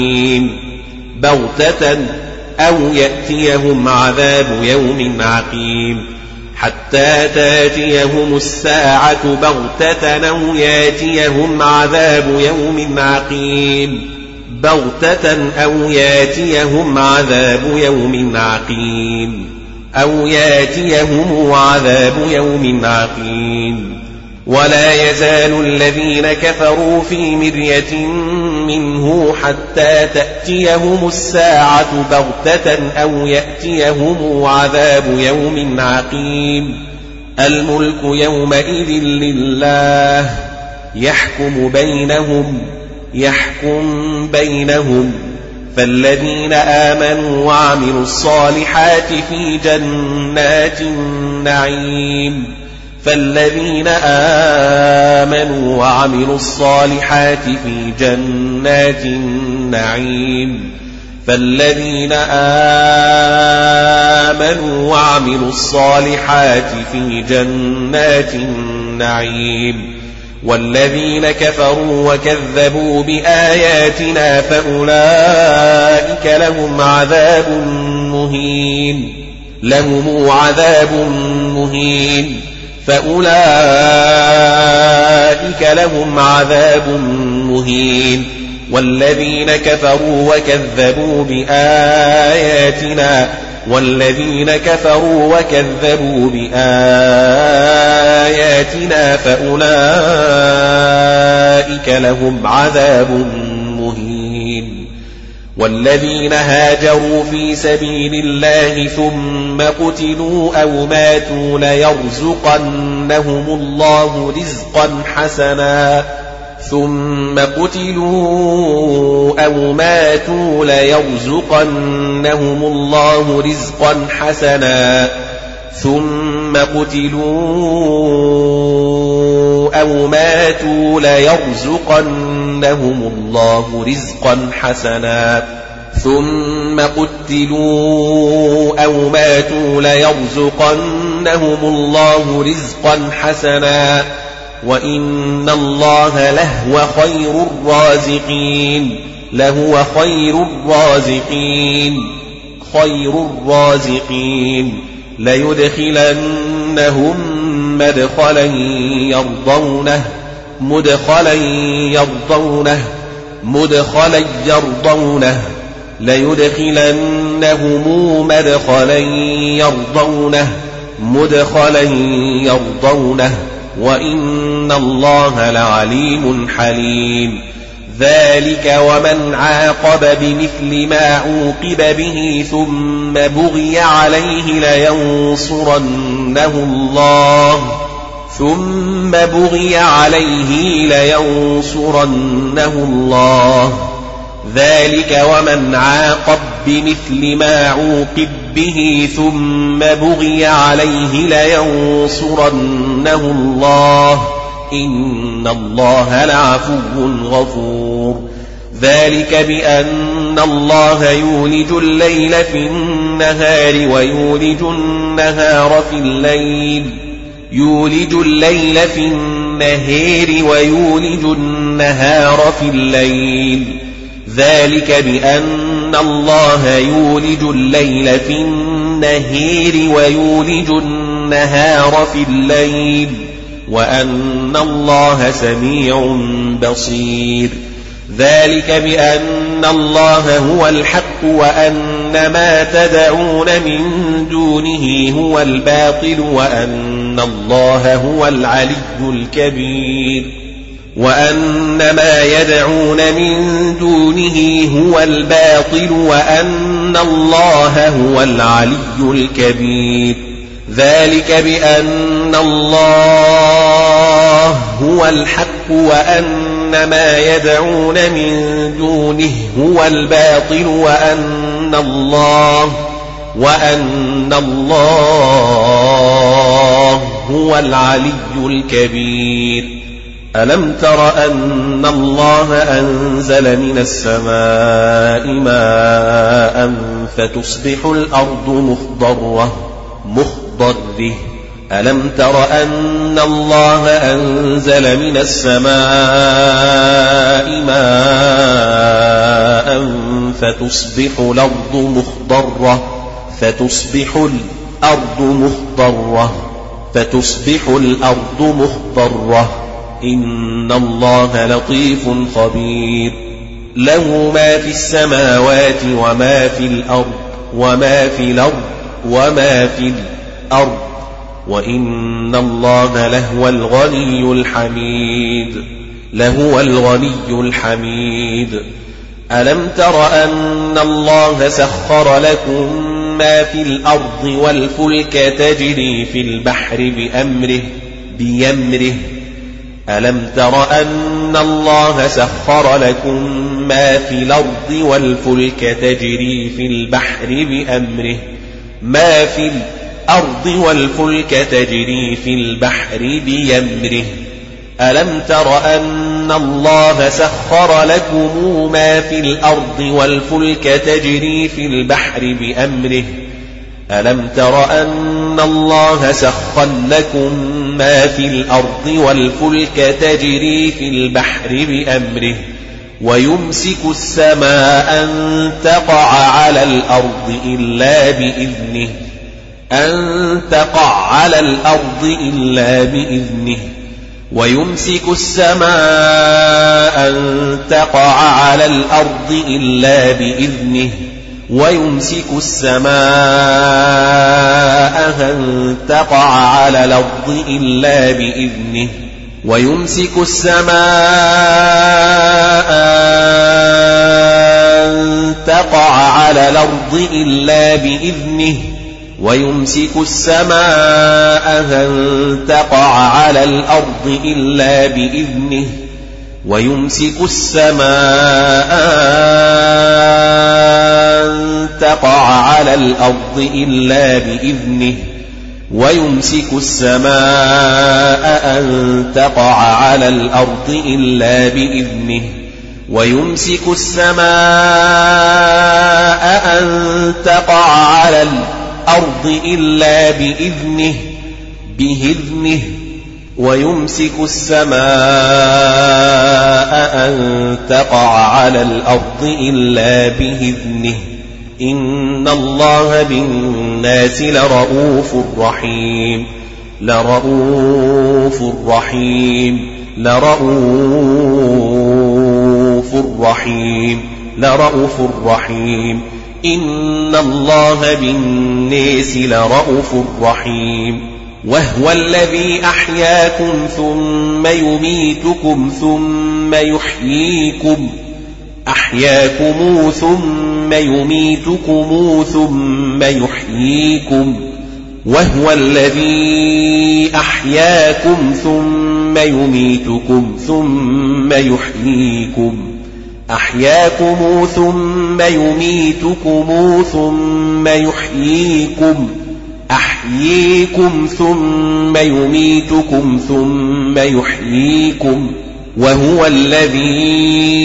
A: عقيم حتى تأتيهم الساعة بغتة أو يأتيهم عذاب يوم عقيم ولا يزال الذين كفروا في مرية منه حتى تأتيهم الساعة بغتة أو يأتيهم عذاب يوم عقيم. الملك يومئذ لله يحكم بينهم فالذين آمنوا وعملوا الصالحات في جنات النعيم والذين كفروا وكذبوا بآياتنا فأولئك لهم عذاب مهين والذين كفروا وكذبوا بآياتنا فأولئك لهم عذاب مهين. والذين هاجروا في سبيل الله ثم قتلوا أو ماتوا ليرزقنهم الله رزقا حسنا وإن الله لهو خير الرازقين ليدخلنهم مدخلا يرضونه وإن الله لعليم حليم. ذلك ومن عاقب بمثل ما عوقب به ثم بغي عليه لينصرنه الله ذلك ومن عاقب بمثل ما عوقب به ثم بغي عليه لينصرنه الله إن الله لعفو غفور ذلك بأن الله يولج الليل في النهار ويولج النهار في الليل ويولج النهار في الليل ذلك بأن الله يولج الليل في النهار ويولج النهار في الليل وأن الله سميع بصير ذلك بأن الله هو الحق وأن ما تدعون من دونه هو الباطل وأن الله هو العلي الكبير وأن ما يدعون من دونه هو الباطل وأن الله هو العلي الكبير ذلك بأن الله هو الحق وأن ما يدعون من دونه هو الباطل وأن الله هو العلي الكبير ألم تر أن الله أنزل من السماء ماء فتصبح الأرض مخضرة ألم تر أن الله أنزل من السماء ماء فتصبح الأرض مخضرة إن الله لطيف خبير له ما في السماوات وما في الأرض وما في الأرض وإن الله لهو الغني الحميد ألم تر أن الله سخر لكم ما في الأرض والفلك تجري في البحر بأمره ألم تر أن الله سخر لكم ما في الأرض والفلك تجري في البحر بأمره ألم تر أن الله سخر لكم ما في الأرض والفلك تجري في البحر بأمره ألم تر أن الله سخر لكم ما في الأرض والفلك تجري في البحر بأمره ويمسك السماء أن تقع على الأرض إلا بإذنه ويمسك السماء أن تقع على الأرض إلا بإذنه ويمسك السماء أن تقع على الأرض إلا بإذنه ويمسك السماء أن تقع على الأرض إلا بإذنه ويمسك السماء أن تقع على الأرض إلا بإذنه ويمسك السماء أن تقع على الأرض إلا بإذنه ويمسك السماء أن تقع على الأرض إلا بإذنه ويمسك السماء أن تقع على الأرض إلا بإذنه ويمسك السماء أن تقع على الأرض إلا بإذنه إن الله بالناس لرؤوف رحيم إن الله بالناس لرؤوف رحيم وهو الذي أحياكم ثم يميتكم ثم يحييكم وهو الذي أحياكم ثم يميتكم ثم يحييكم أحياكم ثم يميتكم ثم يحييكم أحييكم ثم يميتكم ثم يحييكم وهو الذي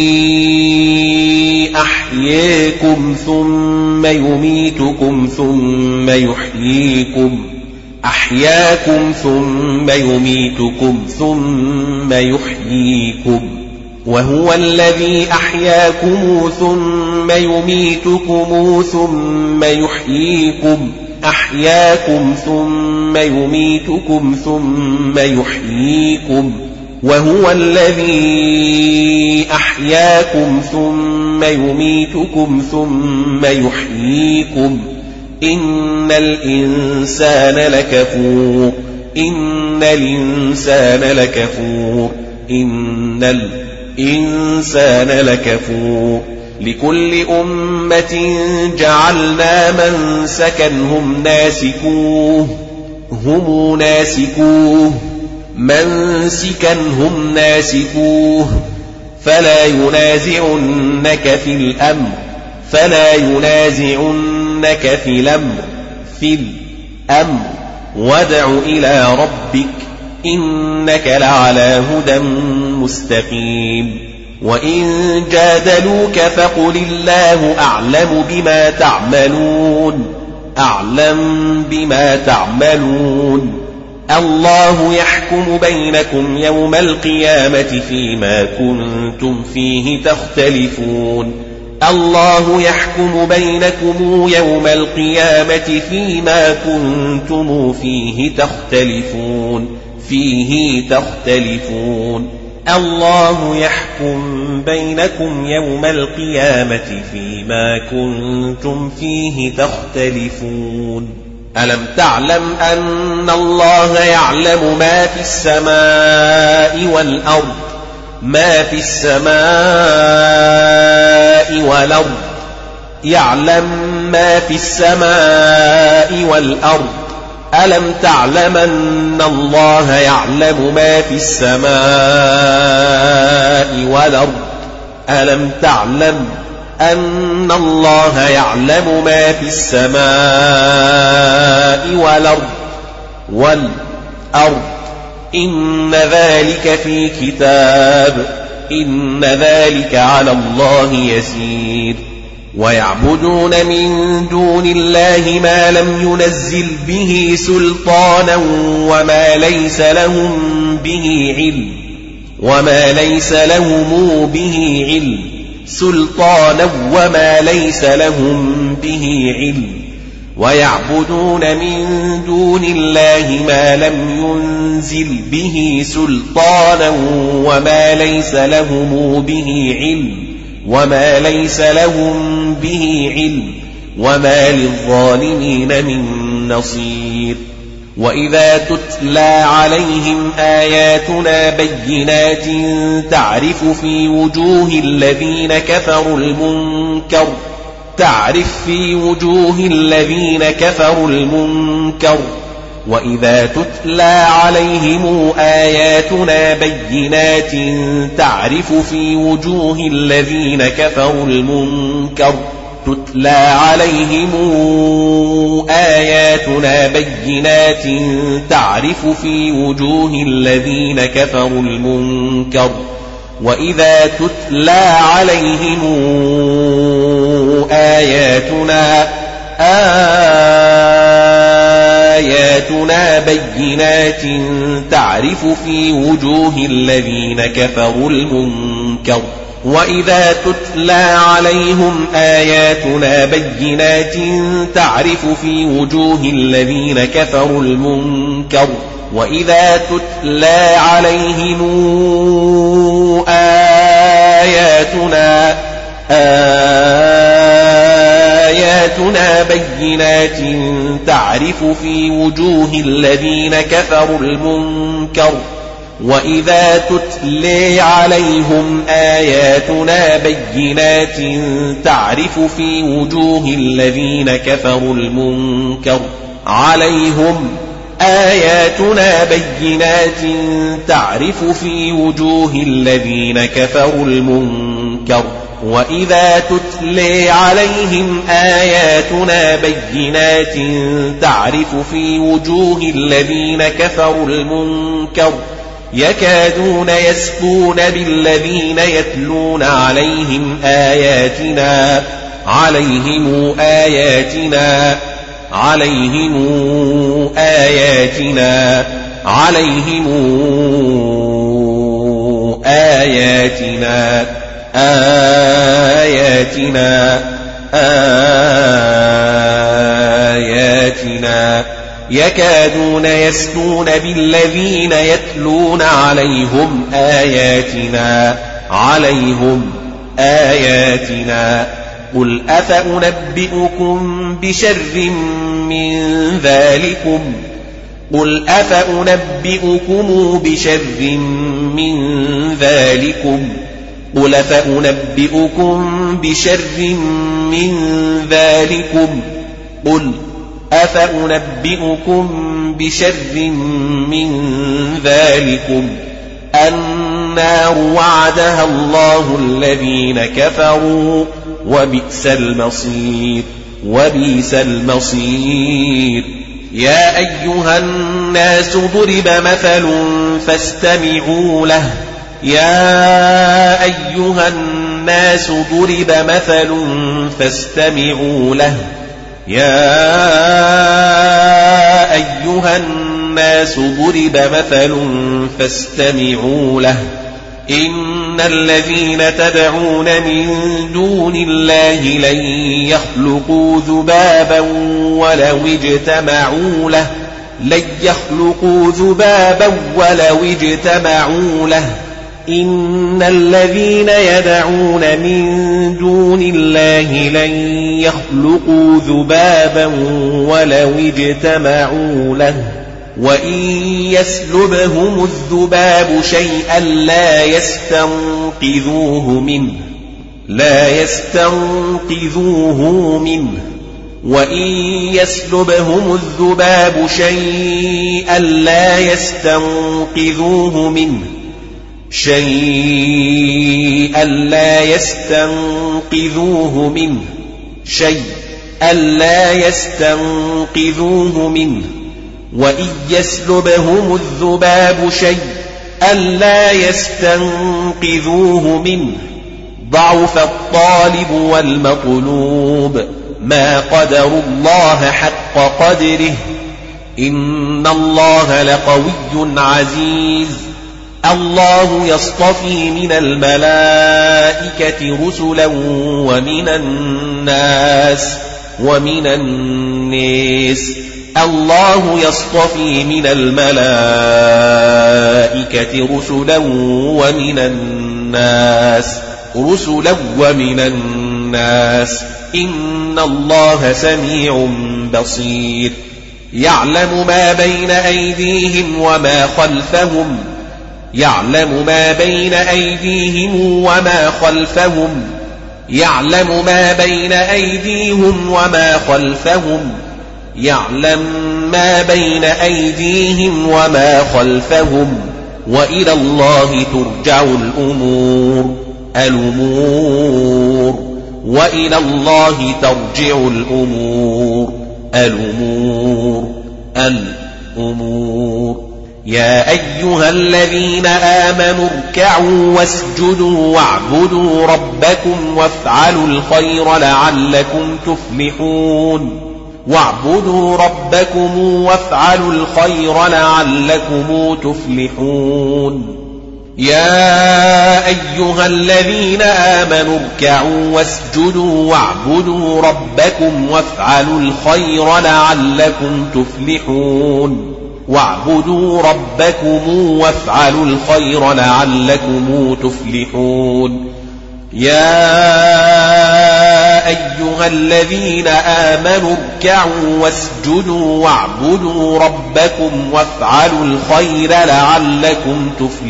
A: أحياكم ثم يميتكم ثم يحييكم أحياكم ثم يميتكم ثم يحييكم وهو الذي أحياكم ثم يميتكم ثم يحييكم أحياكم ثم يميتكم ثم يحييكم وهو الذي أحياكم ثم يميتكم ثم يحييكم إن الإنسان لكفور إن الإنسان لكفور إن الإنسان لكفور لكل أمة جعلنا منسكا هم ناسكوه منسكا هم ناسكوه فلا ينازعنك في الأمر وادع إلى ربك إنك لعلى هدى مستقيم وإن جادلوك فقل الله أعلم بما تعملون الله يحكم بينكم يوم القيامة فيما كنتم فيه تختلفون الله يحكم بينكم يوم القيامة فيما كنتم فيه تختلفون الله يحكم بينكم يوم القيامة فيما كنتم فيه تختلفون ألم تعلم أن الله يعلم ما في السماء والأرض يعلم ما في السماء والأرض ألم تعلم أن الله يعلم ما في السماء والأرض ألم تعلم أن الله يعلم ما في السماء والأرض إن ذلك في كتاب إن ذلك على الله يسير ويعبدون من دون الله ما لم ينزل به سلطانا وما ليس لهم به علم سلطانا وما ليس لهم به علم ويعبدون من دون الله ما لم ينزل به سلطانا وما ليس لهم به علم وما للظالمين من نصير وإذا تتلى عليهم آياتنا بينات تعرف في وجوه الذين كفروا المنكر وإذا تتلى عليهم آياتنا بينات تعرف في وجوه الذين كفروا المنكر تتلى عليهم آياتنا بينات تعرف في وجوه الذين كفروا المنكر وإذا تتلى عليهم آياتنا بينات تعرف في وجوه الذين كفروا المنكر وإذا تتلى عليهم آياتنا بينات تعرف في وجوه الذين كفروا المنكر وإذا تتلى عليهم آياتنا بينات تعرف في وجوه الذين كفروا المنكر وإذا تتلى عليهم آياتنا بينات تعرف في وجوه الذين كفروا المنكر عليهم آياتنا بينات تعرف في وجوه الذين كفروا المنكر وإذا تتلي عليهم آياتنا بينات تعرف في وجوه الذين كفروا المنكر يكادون يسطون بالذين يتلون عليهم آياتنا يكادون يسطون بالذين يتلون عليهم آياتنا قل أفأنبئكم بشر من ذلكم النار وعدها الله الذين كفروا وبئس المصير يا أيها الناس ضرب مثل فاستمعوا له إن الذين تدعون من دون الله لن يخلقوا ذبابا ولو اجتمعوا له إن الذين يدعون من دون الله لن يخلقوا ذبابا ولو اجتمعوا له وإن يسلبهم الذباب شيئا لا يستنقذوه منه وإن يسلبهم الذباب شيئا لا يستنقذوه منه ضعف الطالب والمطلوب ما قدروا الله حق قدره إن الله لقوي عزيز الله يصطفي من الملائكة رسلا ومن الناس الله يصطفي من الملائكة رسلا ومن الناس إن الله سميع بصير يعلم ما بين أيديهم وما خلفهم يعلم ما بين أيديهم وما خلفهم وإلى الله ترجع الأمور يا أيها الذين آمنوا اركعوا واسجدوا واعبدوا ربكم وافعلوا الخير لعلكم تفلحون يا أيها الذين آمنوا اركعوا واسجدوا واعبدوا ربكم وافعلوا الخير لعلكم تفلحون يا أيها الذين آمنوا اركعوا واسجدوا واعبدوا ربكم وافعلوا الخير لعلكم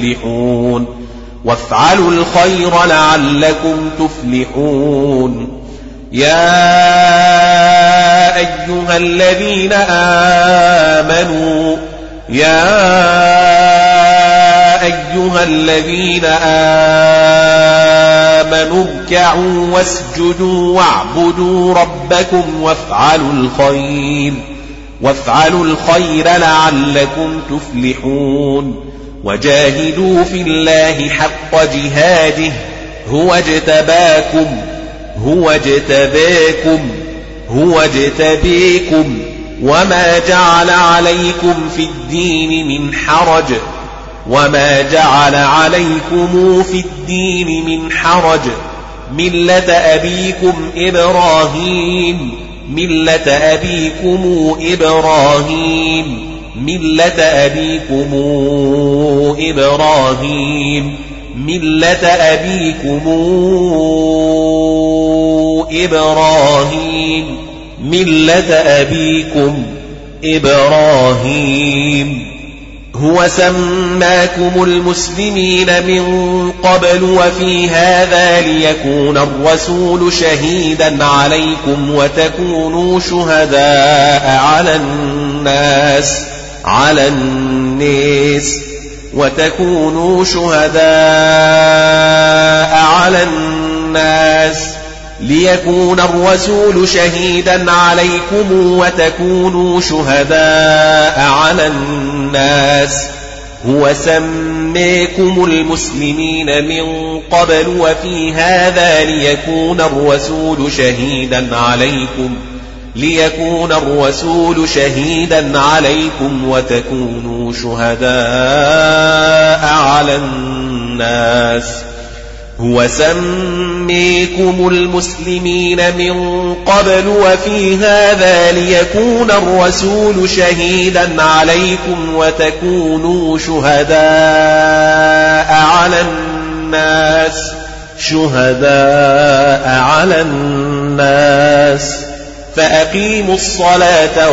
A: تفلحون يا أيها الذين آمنوا اركعوا واسجدوا واعبدوا ربكم وافعلوا الخير لعلكم تفلحون وجاهدوا في الله حق جهاده هو اجتبيكم وما جعل عليكم في الدين من حرج ملة أبيكم إبراهيم هو سماكم المسلمين من قبل وفي هذا ليكون الرسول شهيدا عليكم وتكونوا شهداء على الناس ليكون الرسول شهيدا عليكم وتكونوا شهداء على الناس هو سميكم المسلمين من قبل وفي هذا ليكون الرسول شهيدا عليكم وتكونوا شهداء على الناس هو سميكم المسلمين من قبل وفي هذا ليكون الرسول شهيدا عليكم وتكونوا شهداء على الناس فأقيموا الصلاة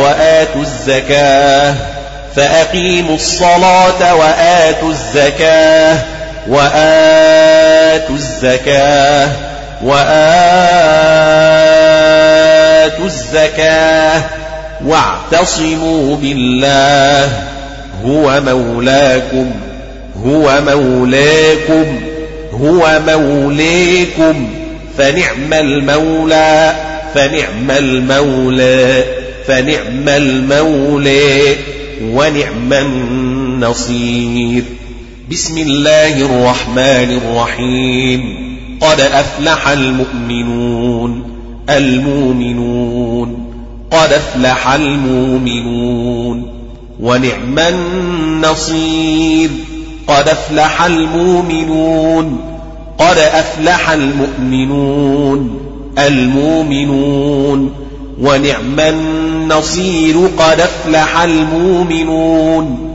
A: وآتوا الزكاة واعتصموا بالله هو مولاكم فنعم المولى ونعم النصير بسم الله الرحمن الرحيم قد أفلح المؤمنون ونعم النصير قد أفلح المؤمنون ونعم النصير قد أفلح المؤمنون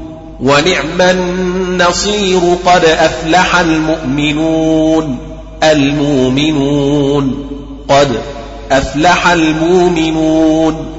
A: قد أفلح المؤمنون